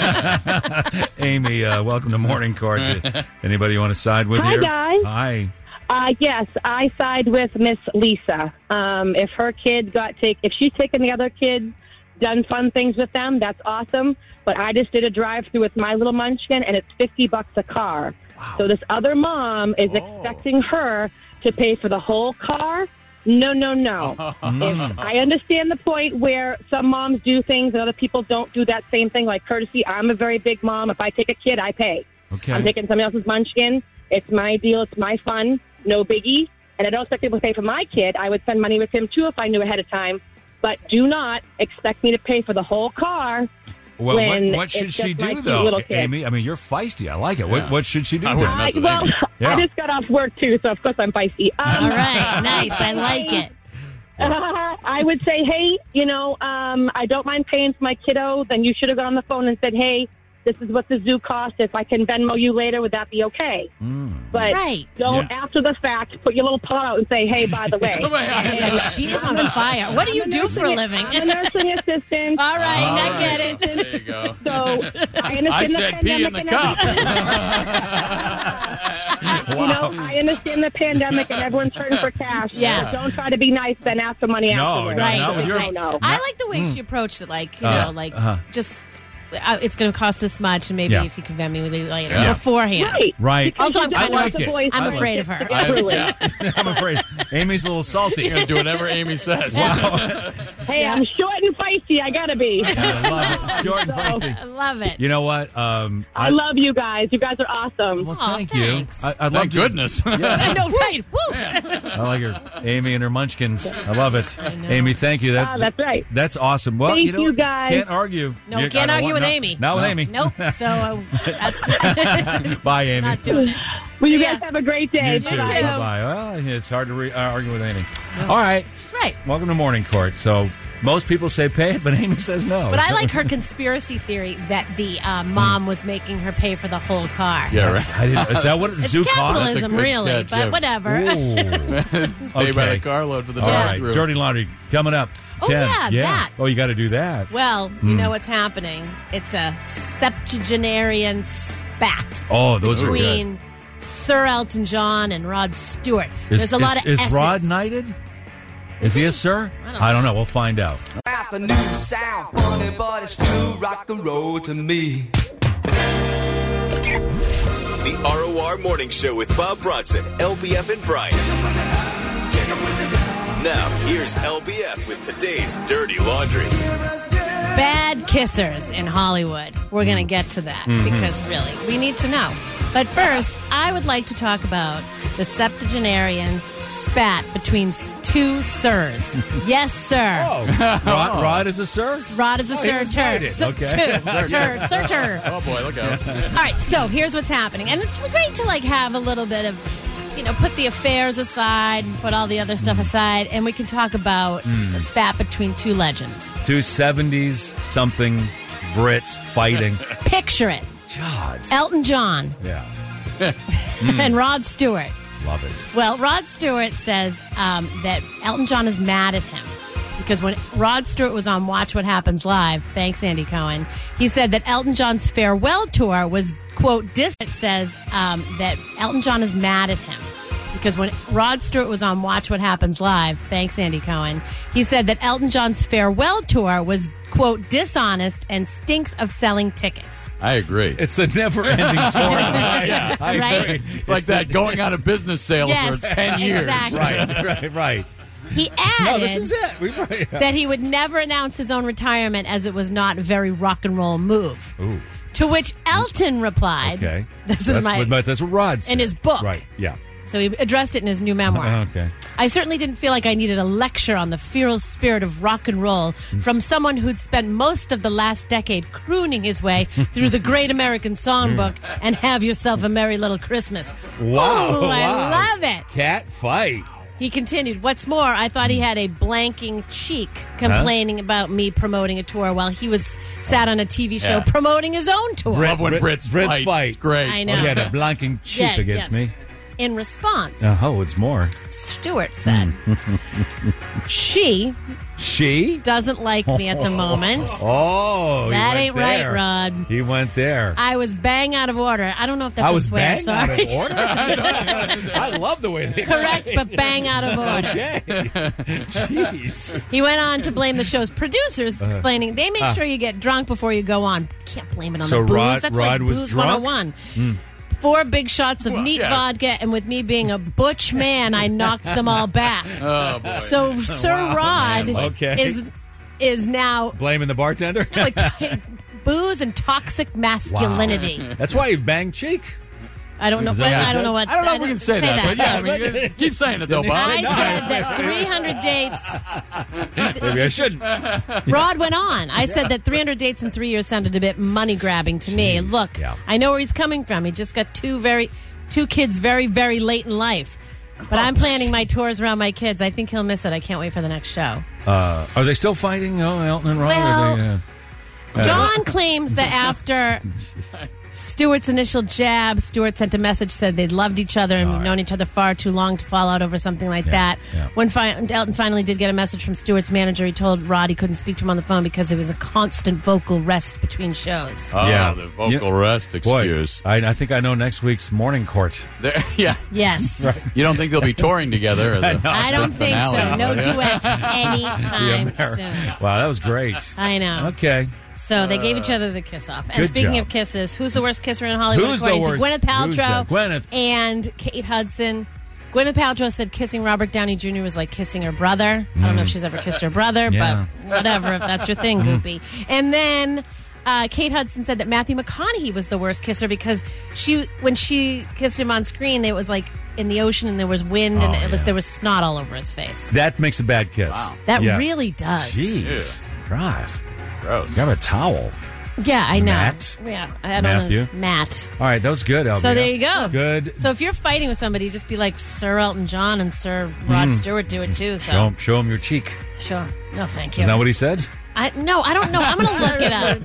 Amy, uh, welcome to Morning Court. Anybody you want to side with Hi, here? guys. Hi. Uh, yes, I side with Miss Lisa. Um, if her kid got take, if she's taken the other kids, done fun things with them, that's awesome. But I just did a drive-through with my little munchkin, and it's fifty bucks a car. So this other mom is expecting her to pay for the whole car. No, no, no. If I understand the point where some moms do things and other people don't do that same thing, like courtesy. I'm a very big mom. If I take a kid, I pay. Okay. I'm taking somebody else's munchkin. It's my deal. It's my fun. No biggie. And I don't expect people to pay for my kid. I would spend money with him, too, if I knew ahead of time. But do not expect me to pay for the whole car. Well, what, when what should it's she just do, my cute though, little kid. Amy? I mean, you're feisty. I like it. Yeah. What, what should she do? I then? wouldn't mess I, with well, Amy. Yeah. I just got off work, too, so of course I'm feisty. Um, All right, nice. I like it. Uh, I would say, hey, you know, um, I don't mind paying for my kiddo. Then you should have gone on the phone and said, hey, This is what the zoo cost. If I can Venmo you later, would that be okay? Mm. But right. don't, Yeah. after the fact, put your little pot out and say, hey, by the way. Yeah, she is on fire. What do you do for a living? I'm a nursing assistant. All right, All I right. get it. There you go. So I understand I the said pee in pandemic the and cup. everything. You know, I understand the pandemic and everyone's hurting for cash. Yeah. But don't try to be nice then ask for money No, afterwards. no, Right. not with your- right. No. I like the way she approached it. Like, you Uh, know, like uh-huh. just uh, it's going to cost this much, and maybe Yeah. if you can Venmo me later Yeah. beforehand. Right. Right. Also, I'm I kind like of it. I'm I afraid like of her. I, Truly. yeah. I'm afraid. Amy's a little salty. You're going to do whatever Amy says. Hey, I'm short and feisty. I gotta be. I love it. Short and feisty. I love it. You know what? Um, I love you guys. You guys are awesome. Well, Aw, thank thanks. you. I, I love Thank goodness. I Yeah. know, right? Woo! I like her. Amy and her munchkins. I love it. Amy, thank you. That, Ah, that's right. That's awesome. Well, Thank you know, you, guys. can't argue. No, You- we can't I don't argue want- with no, Amy. Not with No. Amy. Nope. So uh, that's Bye, Amy. not doing it. Well, you Yeah. guys have a great day. You too. Bye-bye. Bye-bye. Well, it's hard to re- uh, argue with Amy. All right. Right. Welcome to Morning Court. So most people say pay it, but Amy says no. But I like her conspiracy theory that the uh, mom was making her pay for the whole car. Yeah, right. I didn't, is that what It's zoo costs? capitalism, Good really, catch, but yeah. whatever. Ooh. Pay by Okay. the carload for the All right. drive-through. Dirty laundry coming up. Oh, ten. yeah, that. Oh, you got to do that. Well, Hmm. you know what's happening. It's a septuagenarian spat Oh, those are good. between Sir Elton John and Rod Stewart. Is, There's a is, lot of is S's. Rod knighted? Is he a sir? I don't I don't know. We'll find out. The new sound funny, but it's still rock and roll to me. The R O R Morning Show with Bob Bronson, L B F, and Brian. Now, here's L B F with today's Dirty Laundry. Bad kissers in Hollywood. We're going to get to that Mhm. because really, we need to know. But first, I would like to talk about the septuagenarian spat between s- two sirs. Yes, sir. Oh, Rod, Rod is a sir? Rod is a Oh, he sir. was Tur. knighted. Sir, Okay. tur, tur, sir, tur. Oh, boy, look out. All right, so here's what's happening. And it's great to, like, have a little bit of, you know, put the affairs aside and put all the other stuff aside, and we can talk about Mm. the spat between two legends. Two seventies-something Brits fighting. Picture it. God. Elton John Yeah. and Rod Stewart. Love it. Well, Rod Stewart says um, that Elton John is mad at him because when Rod Stewart was on Watch What Happens Live, thanks Andy Cohen, he said that Elton John's farewell tour was, quote, dis. It says um, that Elton John is mad at him because when Rod Stewart was on Watch What Happens Live, thanks Andy Cohen, he said that Elton John's farewell tour was, quote, dishonest and stinks of selling tickets. I agree. It's the never-ending tour. Yeah, I Right? agree. It's like that going out of business sales Yes, for ten years. exactly. Right, right, right. He added No, this is it. We, right. that he would never announce his own retirement as it was not a very rock and roll move. Ooh. To which Elton replied, Okay. This is that's, my- But that's what Rod said. in his book. Right, yeah. So he addressed it in his new memoir. Okay. I certainly didn't feel like I needed a lecture on the fearless spirit of rock and roll from someone who'd spent most of the last decade crooning his way through the Great American Songbook and Have Yourself a Merry Little Christmas. Wow. Ooh, I wow. love it. Cat fight. He continued, what's more, I thought he had a blanking cheek complaining about me promoting a tour while he was sat on a T V show Yeah. promoting his own tour. Brit- Love when Brit- Brits, Brits fight. fight. It's great. I know. Oh, he had a blanking cheek Yeah, against yes. me. In response, Oh, it's more. Stewart said, Hmm. she She? doesn't like me at the moment. Oh, he That went ain't right, there. Rod. He went there. I was bang out of order. I don't know if that's I a was swear. bang Sorry. out of order. I love the way they Correct, but bang out of order. Okay. Jeez. He went on to blame the show's producers, Uh-huh. explaining they make Ah. sure you get drunk before you go on. Can't blame it on So the booze. Rod- That's Rod like was booze drunk? one oh one. Mm. Four big shots of Well, neat yeah. vodka, and with me being a butch man, I knocked them all back. Oh, boy. So Sir Wow. Rod Okay. is is now Blaming the bartender? like, t- booze and toxic masculinity. That's why he banged cheek. I don't know. Is that Well, what you I don't said? know what. I don't know if we can say, that, but yeah, I yes. mean, keep saying it, though, Bob. I No. said that three hundred dates. Maybe I shouldn't. Rod went on. I said that three hundred dates in three years sounded a bit money grabbing to me. Jeez. Look, Yeah. I know where he's coming from. He just got two very, two kids very, very late in life. But I'm planning my tours around my kids. I think he'll miss it. I can't wait for the next show. Uh, are they still fighting? Oh, Elton and Rod? Well, Are they, uh, John claims that after Stewart's initial jab, Stewart sent a message, said they'd loved each other and we've known each other far too long to fall out over something like Yeah, that. yeah. When fi- Elton finally did get a message from Stewart's manager, he told Rod he couldn't speak to him on the phone because it was a constant vocal rest between shows. Oh, Yeah. the vocal You- rest Boy, excuse. I, I think I know next week's Morning Court. There- yeah. Yes. Right. You don't think they'll be touring together? As a, I don't think so. finale, No yeah. duets anytime The Ameri- soon. Wow, that was great. I know. Okay. So they gave each other the kiss off. And Good speaking job. of kisses, who's the worst kisser in Hollywood Who's the according to worst? Gwyneth Who's Paltrow the- Gwyneth. and Kate Hudson? Gwyneth Paltrow said kissing Robert Downey Junior was like kissing her brother. I don't know if she's ever kissed her brother, Yeah. but whatever, if that's your thing, Goopy. And then uh, Kate Hudson said that Matthew McConaughey was the worst kisser because she, when she kissed him on screen, it was like in the ocean and there was wind and Oh, it was yeah. there was snot all over his face. That makes a bad kiss. That Yeah. really does. Jeez. Gross. Gross. Grab a towel. Yeah, I know. Matt? Yeah, I don't Matthew? know. Matt. All right, that was good, L B. So there you go. Good. So if you're fighting with somebody, just be like Sir Elton John and Sir Rod Mm. Stewart do it too. So Show him, show him your cheek. sure. No, thank you. Is that what he said? I, no, I don't know. I'm going to look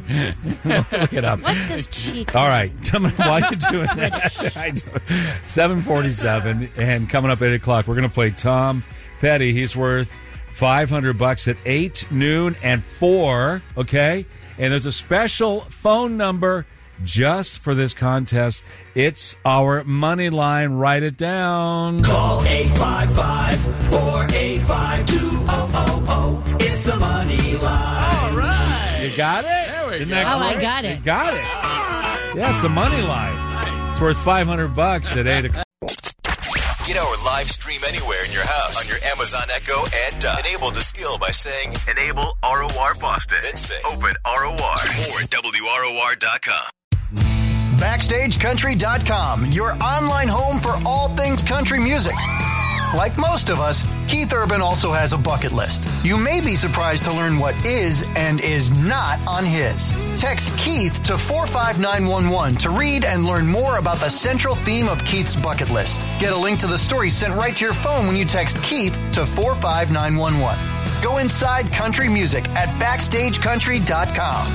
it up. Look it up. What does cheek? All right, coming while you're doing that, I do- seven forty-seven, and coming up at eight o'clock, we're going to play Tom Petty. He's worth five hundred bucks at eight, noon, and four. Okay, and there's a special phone number just for this contest. It's our money line. Write it down. Call eight five five, four eight five, two oh oh oh. It's the money line. All right. You got it? There we Isn't go. that Oh, I great? got it. You got it. Yeah, it's the money line. It's worth five hundred bucks at eight o'clock. Get our live stream anywhere in your house on your Amazon Echo and Dot. Enable the skill by saying Enable R O R Boston. Then say Open R O R or at W R O R dot com. Backstage Country dot com, your online home for all things country music. Like most of us, Keith Urban also has a bucket list. You may be surprised to learn what is and is not on his. Text Keith to four five nine one one to read and learn more about the central theme of Keith's bucket list. Get a link to the story sent right to your phone when you text Keith to four five nine one one. Go inside country music at Backstage Country dot com.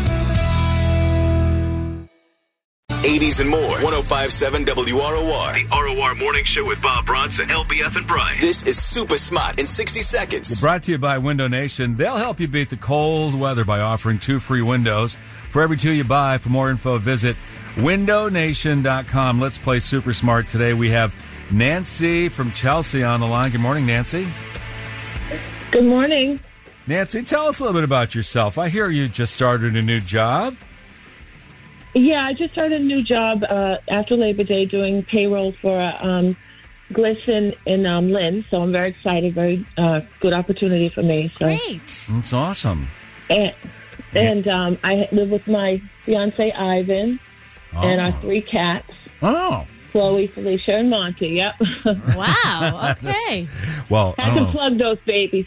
eighties and more. one oh five point seven W R O R. The R O R Morning Show with Bob Bronson, L B F, and Brian. This is Super Smart in sixty seconds. Brought to you by Window Nation. They'll help you beat the cold weather by offering two free windows. For every two you buy, for more info, visit window nation dot com. Let's play Super Smart today. We have Nancy from Chelsea on the line. Good morning, Nancy. Good morning. Nancy, tell us a little bit about yourself. I hear you just started a new job. Yeah, I just started a new job uh, after Labor Day doing payroll for um, Glisten in um, Lynn, so I'm very excited. Very uh, good opportunity for me. So. Great. That's awesome. And, and um, I live with my fiance Ivan and our three cats. Oh. Chloe, Felicia, and Monty. Yep. Wow. Okay. Well, I Had don't to know. plug those babies.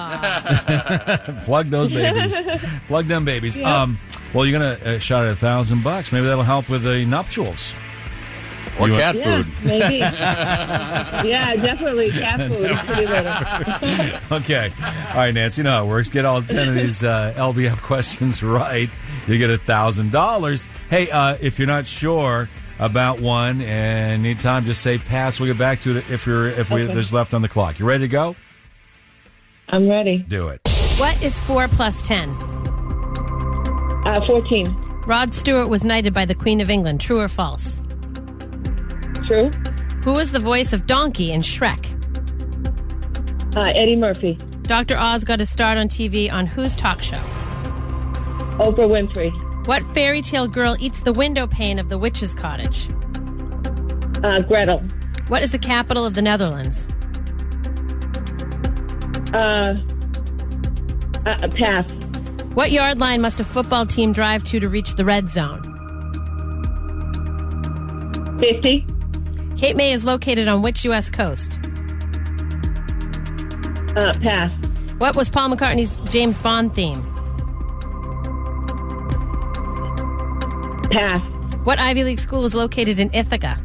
Plug those babies. Plug them babies. Yeah. Um, well, you're going to uh, shot at a thousand bucks. Maybe that'll help with the nuptials. Or You- cat Yeah, food. maybe. Yeah, definitely cat food. It's pretty little. Okay. All right, Nancy, you know how it works. Get all ten of these uh, L B F questions right. You get a thousand dollars. Hey, uh, if you're not sure about one and need time, just say pass. We'll get back to it if you're if we, Okay. there's left on the clock. You ready to go? I'm ready. Do it. What is four plus ten? Uh, fourteen. Rod Stewart was knighted by the Queen of England. True or false? True. Who was the voice of Donkey in Shrek? Uh, Eddie Murphy. Doctor Oz got his start on T V on whose talk show? Oprah Winfrey. What fairy tale girl eats the window pane of the witch's cottage? Uh, Gretel. What is the capital of the Netherlands? Uh, uh, pass. What yard line must a football team drive to to reach the red zone? fifty. Cape May is located on which U S coast? Uh, pass. What was Paul McCartney's James Bond theme? Pass. What Ivy League school is located in Ithaca?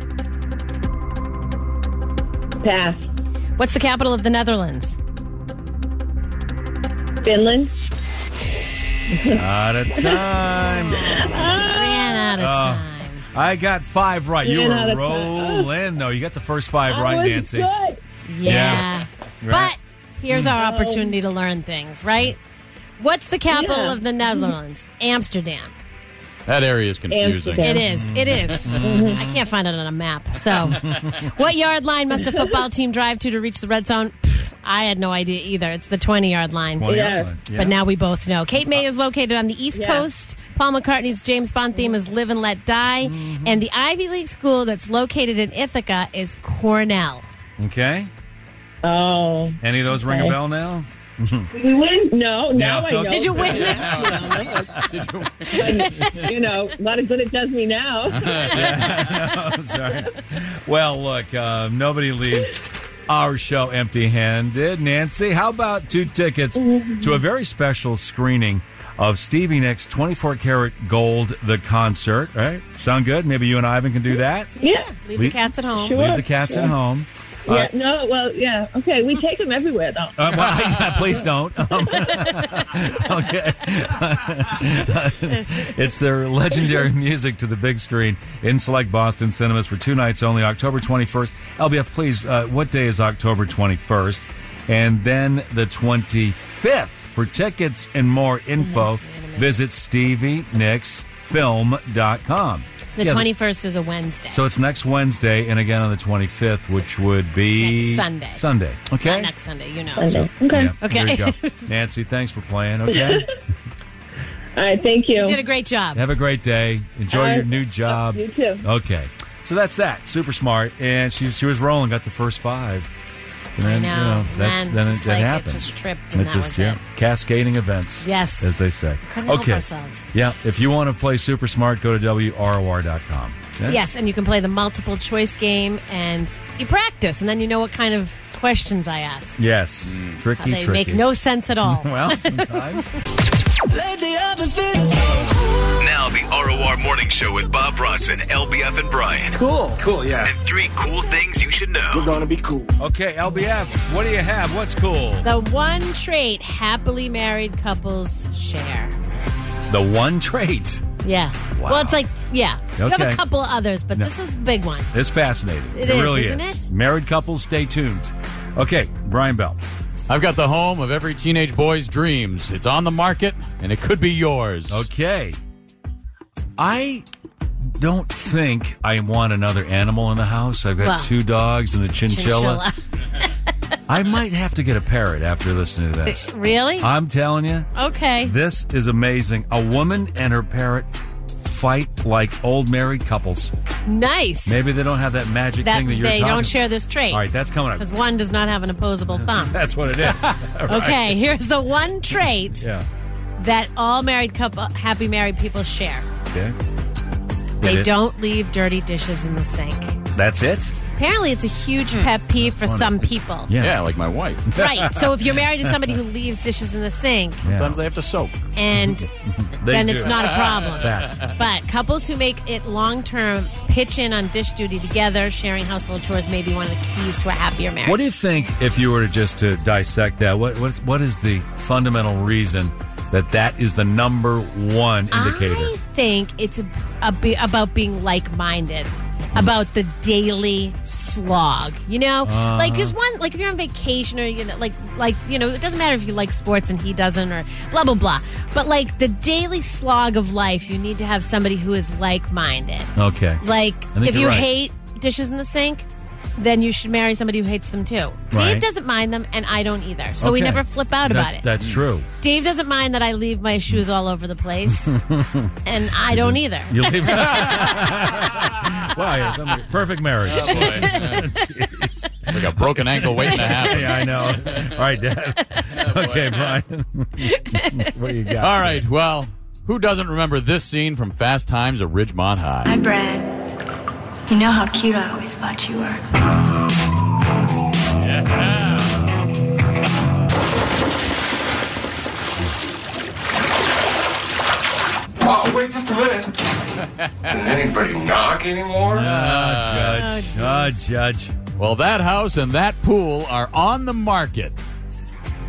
Pass. What's the capital of the Netherlands? Finland. Out of time. Ran out of Uh, time. I got five right. You Ran out were of time. rolling. No, you got the first five I right, was Nancy. good. Yeah. Right. But here's our opportunity to learn things, right? What's the capital Yeah. of the Netherlands? Amsterdam. That area is confusing. It is. It is. I can't find it on a map. So, what yard line must a football team drive to to reach the red zone? Pfft, I had no idea either. It's the twenty-yard line. twenty-yard line, yeah. But now we both know. Cape May is located on the East Yeah. Coast. Paul McCartney's James Bond theme is Live and Let Die. Mm-hmm. And the Ivy League school that's located in Ithaca is Cornell. Okay. Oh. Any of those ring a Okay. bell now? We win? No, now Yeah, I know. okay. Did you win? Did you win? You know, a lot of good it does me now. Yeah, no, sorry. Well, look, uh, nobody leaves our show empty-handed. Nancy, how about two tickets to a very special screening of Stevie Nicks' twenty-four karat gold, the concert, right? Sound good? Maybe you and Ivan can do that? Yeah. Leave the cats at home. Leave the cats at home. Yeah, Uh, no, well, yeah. Okay, we take them everywhere, though. Uh, well, yeah, please don't. Um, okay. It's their legendary music to the big screen in select Boston cinemas for two nights only, October twenty-first. L B F, please, uh, what day is October twenty-first? And then the twenty-fifth. For tickets and more info, visit stevie nicks film dot com. The Yeah, twenty-first is a Wednesday. So it's next Wednesday, and again on the twenty-fifth, which would be Next Sunday. Sunday. Okay. Not next Sunday, you know. Sunday. Okay. Yeah, Okay. There you go. Nancy, thanks for playing. Okay. All right, thank you. You did a great job. Have a great day. Enjoy All your right. new job. You too. Okay. So that's that. Super smart. And she, she was rolling, got the first five. And then, I know. you know, that's, Man, then just it, like it it happens. just tripped and It that just, was yeah, it. cascading events. Yes. As they say. Couldn't help Okay. ourselves. Yeah. If you want to play Super Smart, go to W R O R dot com. Yeah? Yes, and you can play the multiple choice game, and you practice, and then you know what kind of questions I ask. Yes. How Tricky, they tricky. make no sense at all. Well, sometimes. Now the R O R Morning Show with Bob Bronson, L B F, and Brian. Cool. Cool, yeah. And three cool things you should know. We're gonna be cool. Okay, L B F, what do you have? What's cool? The one trait happily married couples share. The one trait. Yeah. Wow. Well, it's like, yeah. You have Okay. a couple of others, but No. this is the big one. It's fascinating. It is, really isn't is. it? Married couples, stay tuned. Okay, Brian Bell. I've got the home of every teenage boy's dreams. It's on the market, and it could be yours. Okay. I don't think I want another animal in the house. I've got Well, two dogs and a chinchilla. Chinchilla. I might have to get a parrot after listening to this. Really? I'm telling you, Okay. this is amazing. A woman and her parrot fight like old married couples. Nice. Maybe they don't have that magic that thing that you're they talking don't share this trait. All right, that's coming up. Because one does not have an opposable thumb. That's what it is. Right. Okay, here's the one trait Yeah. that all married couple, happy married people share. Okay. They It is- don't leave dirty dishes in the sink. That's it? Apparently, it's a huge pet peeve for funny. some people. Yeah. Yeah, like my wife. Right. So if you're married to somebody who leaves dishes in the sink, Yeah. Sometimes they have to soak. and They then do. it's not a problem. Fact. But couples who make it long term pitch in on dish duty together, sharing household chores, may be one of the keys to a happier marriage. What do you think if you were to just to dissect that? What what what is the fundamental reason that that is the number one indicator? I think it's a, a be, about being like minded. About the daily slog, you know, Uh-huh. like there's one, like if you're on vacation or you know, like, like you know, it doesn't matter if you like sports and he doesn't, or blah blah blah. But like the daily slog of life, you need to have somebody who is like-minded. Okay. Like think if you're you right. hate dishes in the sink, then you should marry somebody who hates them too. Right. Dave doesn't mind them, and I don't either. So we Okay. never flip out that's, about it. That's true. Dave doesn't mind that I leave my shoes all over the place, and I don't either. You leave. Wow, yeah, somebody- perfect marriage. Oh, boy. Jeez. It's like a broken ankle waiting to happen. Yeah, I know. All right, Dad. Okay, Brian. What do you got? All right, well, who doesn't remember this scene from Fast Times at Ridgemont High? Hi, Brad. You know how cute I always thought you were. Yeah. Oh, wait just a minute. Didn't anybody knock anymore? Ah, Judge. Oh, Ah, geez. Judge. Well, that house and that pool are on the market.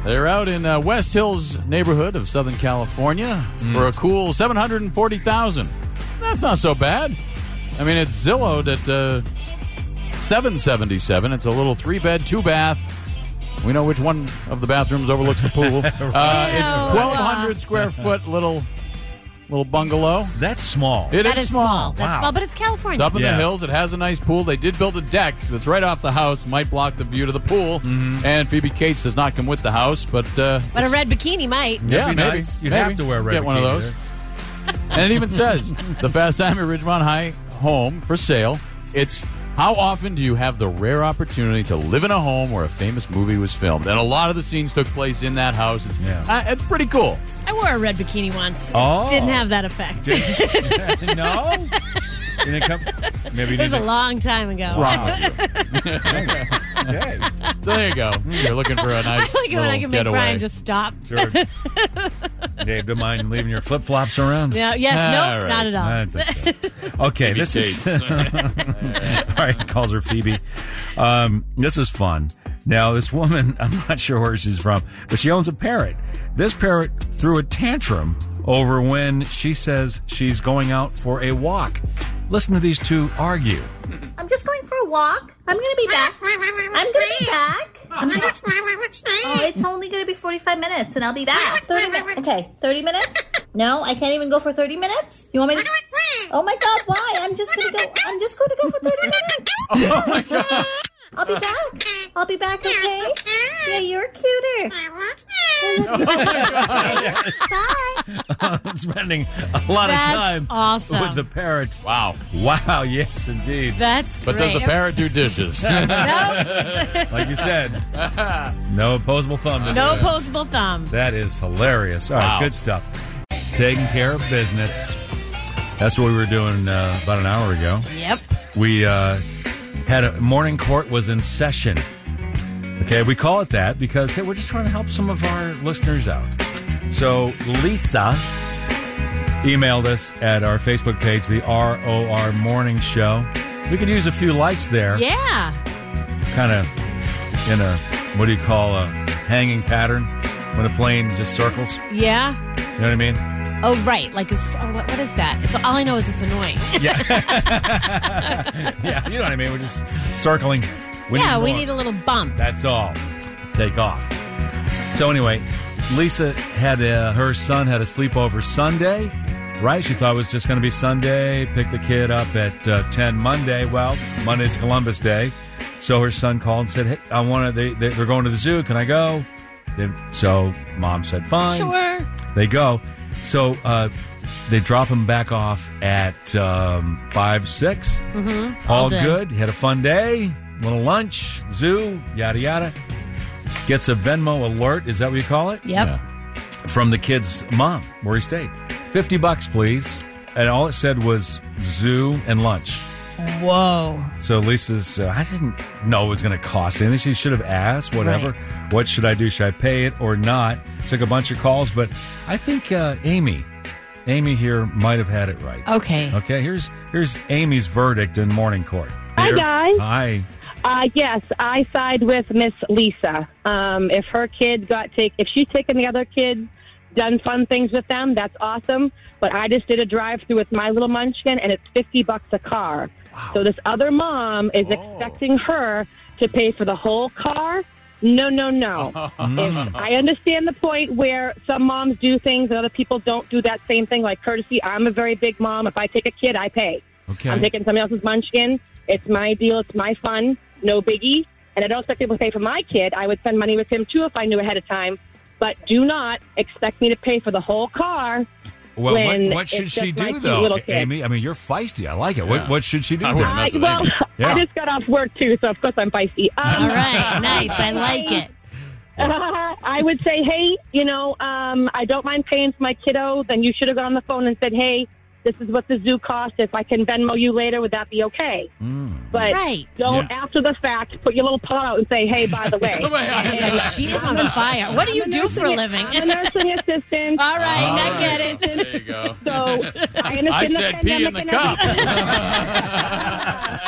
They're out in uh, West Hills neighborhood of Southern California mm. for a cool seven hundred forty thousand dollars. That's not so bad. I mean, it's Zillowed at uh, seven seventy-seven. It's a little three-bed, two-bath. We know which one of the bathrooms overlooks the pool. uh, it's twelve hundred square foot little little bungalow. That's small. It that is is small. small. That's Wow. small, but it's California. It's up in Yeah. the hills. It has a nice pool. They did build a deck that's right off the house. Might block the view to the pool. Mm-hmm. And Phoebe Cates does not come with the house, but uh, But a red bikini might. yeah, That'd be maybe nice. You'd maybe. have to wear a red Get one of bikini those. there. And it even says the Fast Time at Ridgemont High home for sale. It's how often do you have the rare opportunity to live in a home where a famous movie was filmed? And a lot of the scenes took place in that house. It's, Yeah. uh, it's pretty cool. I wore a red bikini once. Oh. Didn't have that effect. No? Didn't it come? Maybe you It was need a to- long time ago. Wrong. Okay. So there you go. You're looking for a nice I like it when I little can make getaway. Brian just stop. Sure. Dave, don't mind leaving your flip flops around? Yeah, yes, All nope, right. not at all. I think so. Okay, Phoebe this is Cates. all right. Calls her Phoebe. Um, this is fun. Now, this woman, I'm not sure where she's from, but she owns a parrot. This parrot threw a tantrum over when she says she's going out for a walk. Listen to these two argue. I'm just going for a walk. I'm going to be back. I'm going to be back. I'm gonna... Oh, it's only going to be forty-five minutes, and I'll be back. thirty minutes. Okay, thirty minutes? No, I can't even go for thirty minutes? You want me to... Oh, my God, why? I'm just going to go... I'm just going to go for thirty minutes. Oh, my God. I'll be back. I'll be back, okay? Yeah, you're cuter. Bye. Spending a lot That's of time awesome. with the parrot. Wow. Wow, yes, indeed. That's But great. does the parrot do dishes? Like you said, no opposable thumb. to No do that. opposable thumb. That is hilarious. All right, Wow. good stuff. Taking care of business. That's what we were doing uh, about an hour ago. Yep. We uh, had a morning court was in session. Okay, we call it that because hey, we're just trying to help some of our listeners out. So Lisa emailed us at our Facebook page, the R O R Morning Show. We could use a few likes there. Yeah. Kind of in a, what do you call a hanging pattern when a plane just circles? Yeah. You know what I mean? Oh, right. Like, it's, oh, what, what is that? It's, all I know is it's annoying. Yeah. Yeah, you know what I mean? We're just circling. We yeah, need we more. need a little bump. That's all. Take off. So anyway, Lisa had a, her son had a sleepover Sunday, right? She thought it was just going to be Sunday. Pick the kid up at uh, ten Monday. Well, Monday's Columbus Day, so her son called and said, "Hey, I want to. They, they they're going to the zoo. Can I go?" They, so mom said, "Fine." Sure. They go. So uh, they drop him back off at um, five six. Mm-hmm. All, All day. good. Had a fun day. Little lunch, zoo, yada yada. Gets a Venmo alert. Is that what you call it? Yep. Yeah. From the kid's mom, where he stayed. Fifty bucks, please. And all it said was zoo and lunch. Whoa. So Lisa's, uh, I didn't know it was going to cost anything. She should have asked, whatever. Right. What should I do? Should I pay it or not? Took a bunch of calls, but I think uh, Amy, Amy here might have had it right. Okay. Okay, here's here's Amy's verdict in morning court. Hi, Here- guys. Hi. Uh, yes, I side with Miss Lisa. Um, if her kid got take, if she's taken the other kids, done fun things with them, that's awesome. But I just did a drive-through with my little munchkin, and it's fifty bucks a car. Wow. So this other mom is oh. expecting her to pay for the whole car. No, no, no. If I understand the point where some moms do things and other people don't do that same thing, like courtesy. I'm a very big mom. If I take a kid, I pay. Okay. I'm taking somebody else's munchkin. It's my deal. It's my fun. No biggie. And I don't expect people to pay for my kid. I would spend money with him, too, if I knew ahead of time. But do not expect me to pay for the whole car. Well, when what, what should it's she just my do, cute though, little kid. Amy? I mean, you're feisty. I like it. Yeah. What, what should she do? I then? wouldn't mess with well, Amy. Yeah. I just got off work, too, so of course I'm feisty. Um, All right. Nice. I like it. Uh, I would say, hey, you know, um, I don't mind paying for my kiddo. Then you should have got on the phone and said, hey, this is what the zoo costs. If I can Venmo you later, would that be okay? Mm. But right. don't, Yeah. after the fact, put your little paw out and say, hey, by the way. And she is on fire. What do you do for a living? I'm a nursing assistant. All right. All I right. get it. There you go. So I understand I the said pee in the pandemic and cup.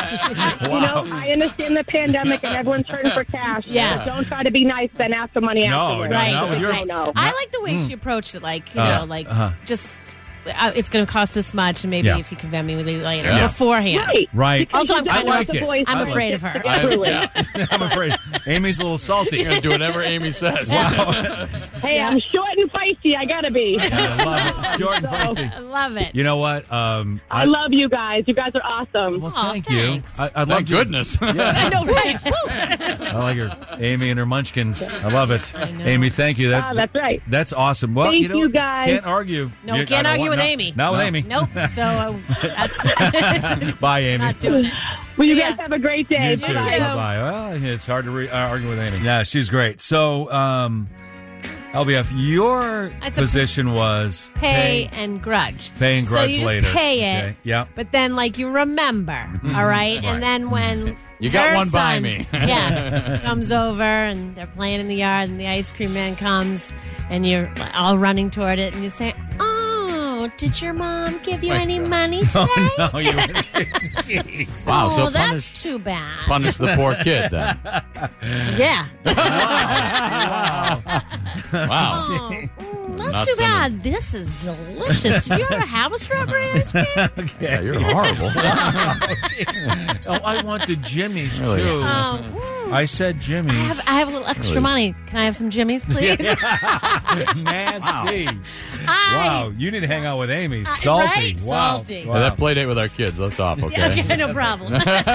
You know, I understand the pandemic and everyone's hurting for cash. Yeah. But don't try to be nice, then ask for money No, afterwards. no, Right. not with your- right. No. I like the way she approached it. Like, you Uh, know, like uh-huh. just uh, it's going to cost this much, and maybe Yeah. if you can vend me with it later Yeah. beforehand. Right. Right. Also, I'm I kind like of it. I'm I like afraid it. of her. I- Truly. yeah. I'm afraid. Amy's a little salty. You're going to do whatever Amy says. Hey, I'm short and feisty. I gotta be. I love it. Short and So, feisty. I love it. You know what? Um, I love you guys. You guys are awesome. Well, Aw, thank thanks. you. I, I'd love Thank to- goodness. I Yeah. know, right? Woo. I like her. Amy and her munchkins. I love it. know. Amy, thank you. That, Ah, that's right. That's awesome. Well, Thank you, know, you, guys. Can't argue. No, You- I can't don't argue want- with no, Amy. Not with No. Amy. Nope. So uh, that's Bye, Amy. not doing it. Well, you See ya. guys have a great day. You too. Bye-bye. Bye-bye. Well, it's hard to re- uh, argue with Amy. Yeah, she's great. So, um, L B F, your It's a- position was Pay and grudge. pay and grudge so you later. just pay it, Okay. Yeah. but then like you remember, all right? And then when You got her one by son, me. yeah, comes over and they're playing in the yard, and the ice cream man comes, and you're all running toward it, and you say, "Oh, did your mom give you Wait. any money today?" Oh, no, you. Jeez. Wow, oh, so that's punish, too bad. punish the poor kid then. Yeah. Wow. Oh, mm, that's Nuts too in bad. This is delicious. Did you ever have a strawberry ice cream? Yeah, you're horrible. Oh, I want the Jimmy's Really? too. Oh, mm. I said Jimmy's. I have, I have a little extra Really? money. Can I have some Jimmy's, please? Nasty. I- Wow, you need to hang out with Amy. Uh, Salty. right? Wow. Salty. Wow. Yeah, that play date with our kids, that's off, okay? Yeah, okay, no problem.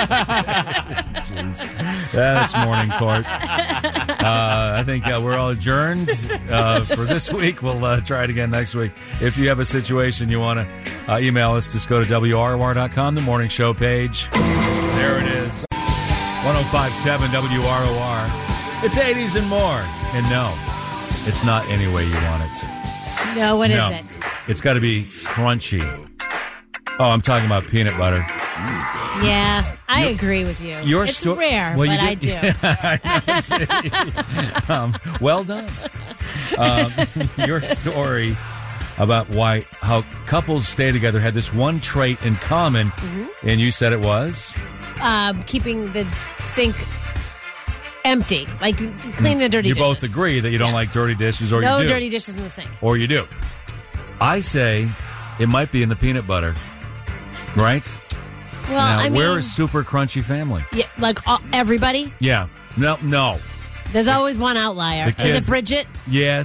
Jeez. That's morning court. Uh, I think uh, we're all adjourned uh, for this week. We'll uh, try it again next week. If you have a situation you want to uh, email us, just go to W R O R dot com, the morning show page. There it is. one oh five point seven W R O R. It's eighties and more. And no, it's not any way you want it. No, what is no. it? It's got to be crunchy. Oh, I'm talking about peanut butter. Yeah, I agree with you. Your it's sto- rare, well, but you I do. did- I know. um, well done. Um, your story about why how couples stay together had this one trait in common, Mm-hmm. and you said it was Uh, keeping the sink empty, like cleaning the dirty you dishes. both agree that you don't Yeah. like dirty dishes, or no you do, dirty dishes in the sink. or you do. I say it might be in the peanut butter, right? Well, now, I mean, we're a super crunchy family. yeah, like all, everybody. Yeah. No, no. There's always one outlier. The Is it kids- Bridget? Yes.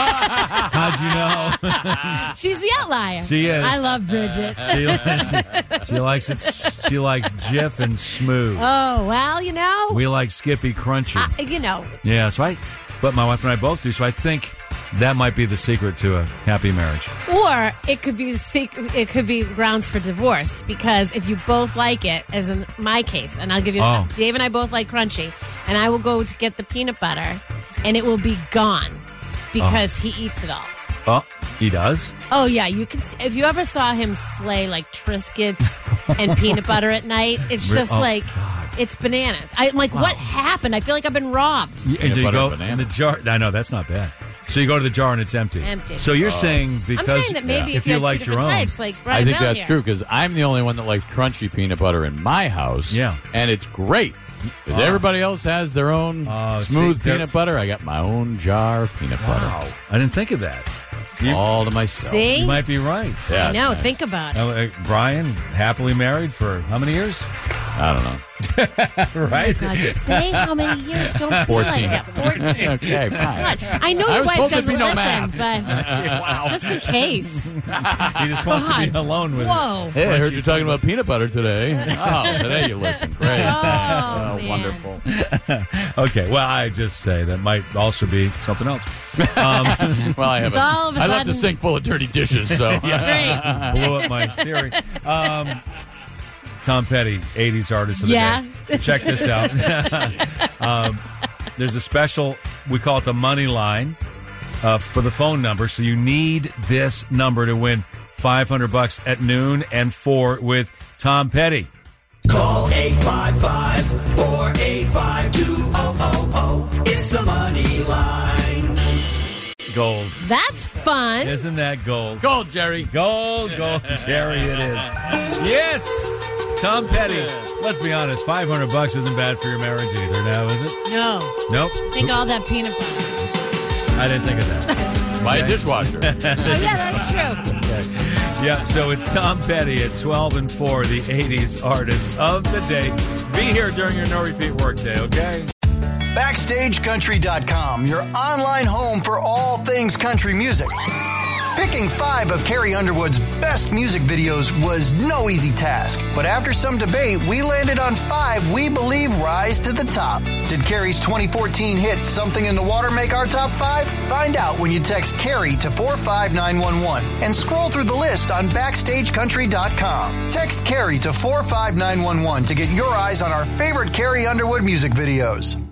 How'd you know? She's the outlier. She is. I love Bridget. She likes, she likes it. She likes Jif and Smooth. Oh, well, you know. We like Skippy Crunchy. I, you know. Yeah, so I, but my wife and I both do. So I think that might be the secret to a happy marriage. Or it could be the secret, it could be grounds for divorce, because if you both like it, as in my case, and I'll give you, Oh. Dave and I both like crunchy, and I will go to get the peanut butter, and it will be gone because he eats it all. Oh, he does? Oh yeah, you can. s- If you ever saw him slay like Triscuits and peanut butter at night, it's Re- just oh, like it's bananas. I'm like, Wow. what happened? I feel like I've been robbed. And Peanut do you butter go banana. in the jar? I know, that's not bad. So you go to the jar and it's empty. Empty. So you're Oh. saying because I'm saying that maybe if if you, you had liked two your different own, types, like I Brian think Bell that's here. true because I'm the only one that likes crunchy peanut butter in my house. Yeah. And it's great. Because Oh. everybody else has their own Oh, see, smooth they're- peanut butter. I got my own jar of peanut Wow, butter. I didn't think of that. You, All to myself. See? you might be right. Yeah, I know. it's nice. Think about it. Uh, uh, Brian, happily married for how many years? I don't know. Right? God, say how many years? Don't feel fourteen. like that. Fourteen. Okay, fine. God, I know I your was wife told there'd doesn't be no listen, math. but just in case. He just wants to be God. alone with Whoa. it. Hey, I heard you talking about peanut butter today. Oh, today you listen. Great. Oh, man. Wonderful. Okay, well, I just say that might also be something else. Um, Well, I have It's all of a I left a sudden- sink full of dirty dishes, so. Great. blew up my theory. Um, Tom Petty, eighties artist of the Yeah. day. Check this out. um, there's a special, we call it the money line uh, for the phone number. So you need this number to win five hundred bucks at noon and four with Tom Petty. Call eight five five, four eight five, two oh oh oh. It's the money line. Gold. That's fun. Isn't that gold? Gold, Jerry. Gold, gold, Jerry, it is. Yes! Tom Petty. Let's be honest, five hundred bucks isn't bad for your marriage either now, is it? No. Nope. Think all that peanut butter. I didn't think of that. Buy a dishwasher. Oh, yeah, that's true. Okay. Yeah, so it's Tom Petty at twelve and four, the eighties artist of the day. Be here during your no-repeat workday, okay? Backstage Country dot com, your online home for all things country music. Picking five of Carrie Underwood's best music videos was no easy task, but after some debate, we landed on five we believe rise to the top. Did Carrie's twenty fourteen hit Something in the Water make our top five? Find out when you text Carrie to four five nine one one and scroll through the list on Backstage Country dot com. Text Carrie to four five nine one one to get your eyes on our favorite Carrie Underwood music videos.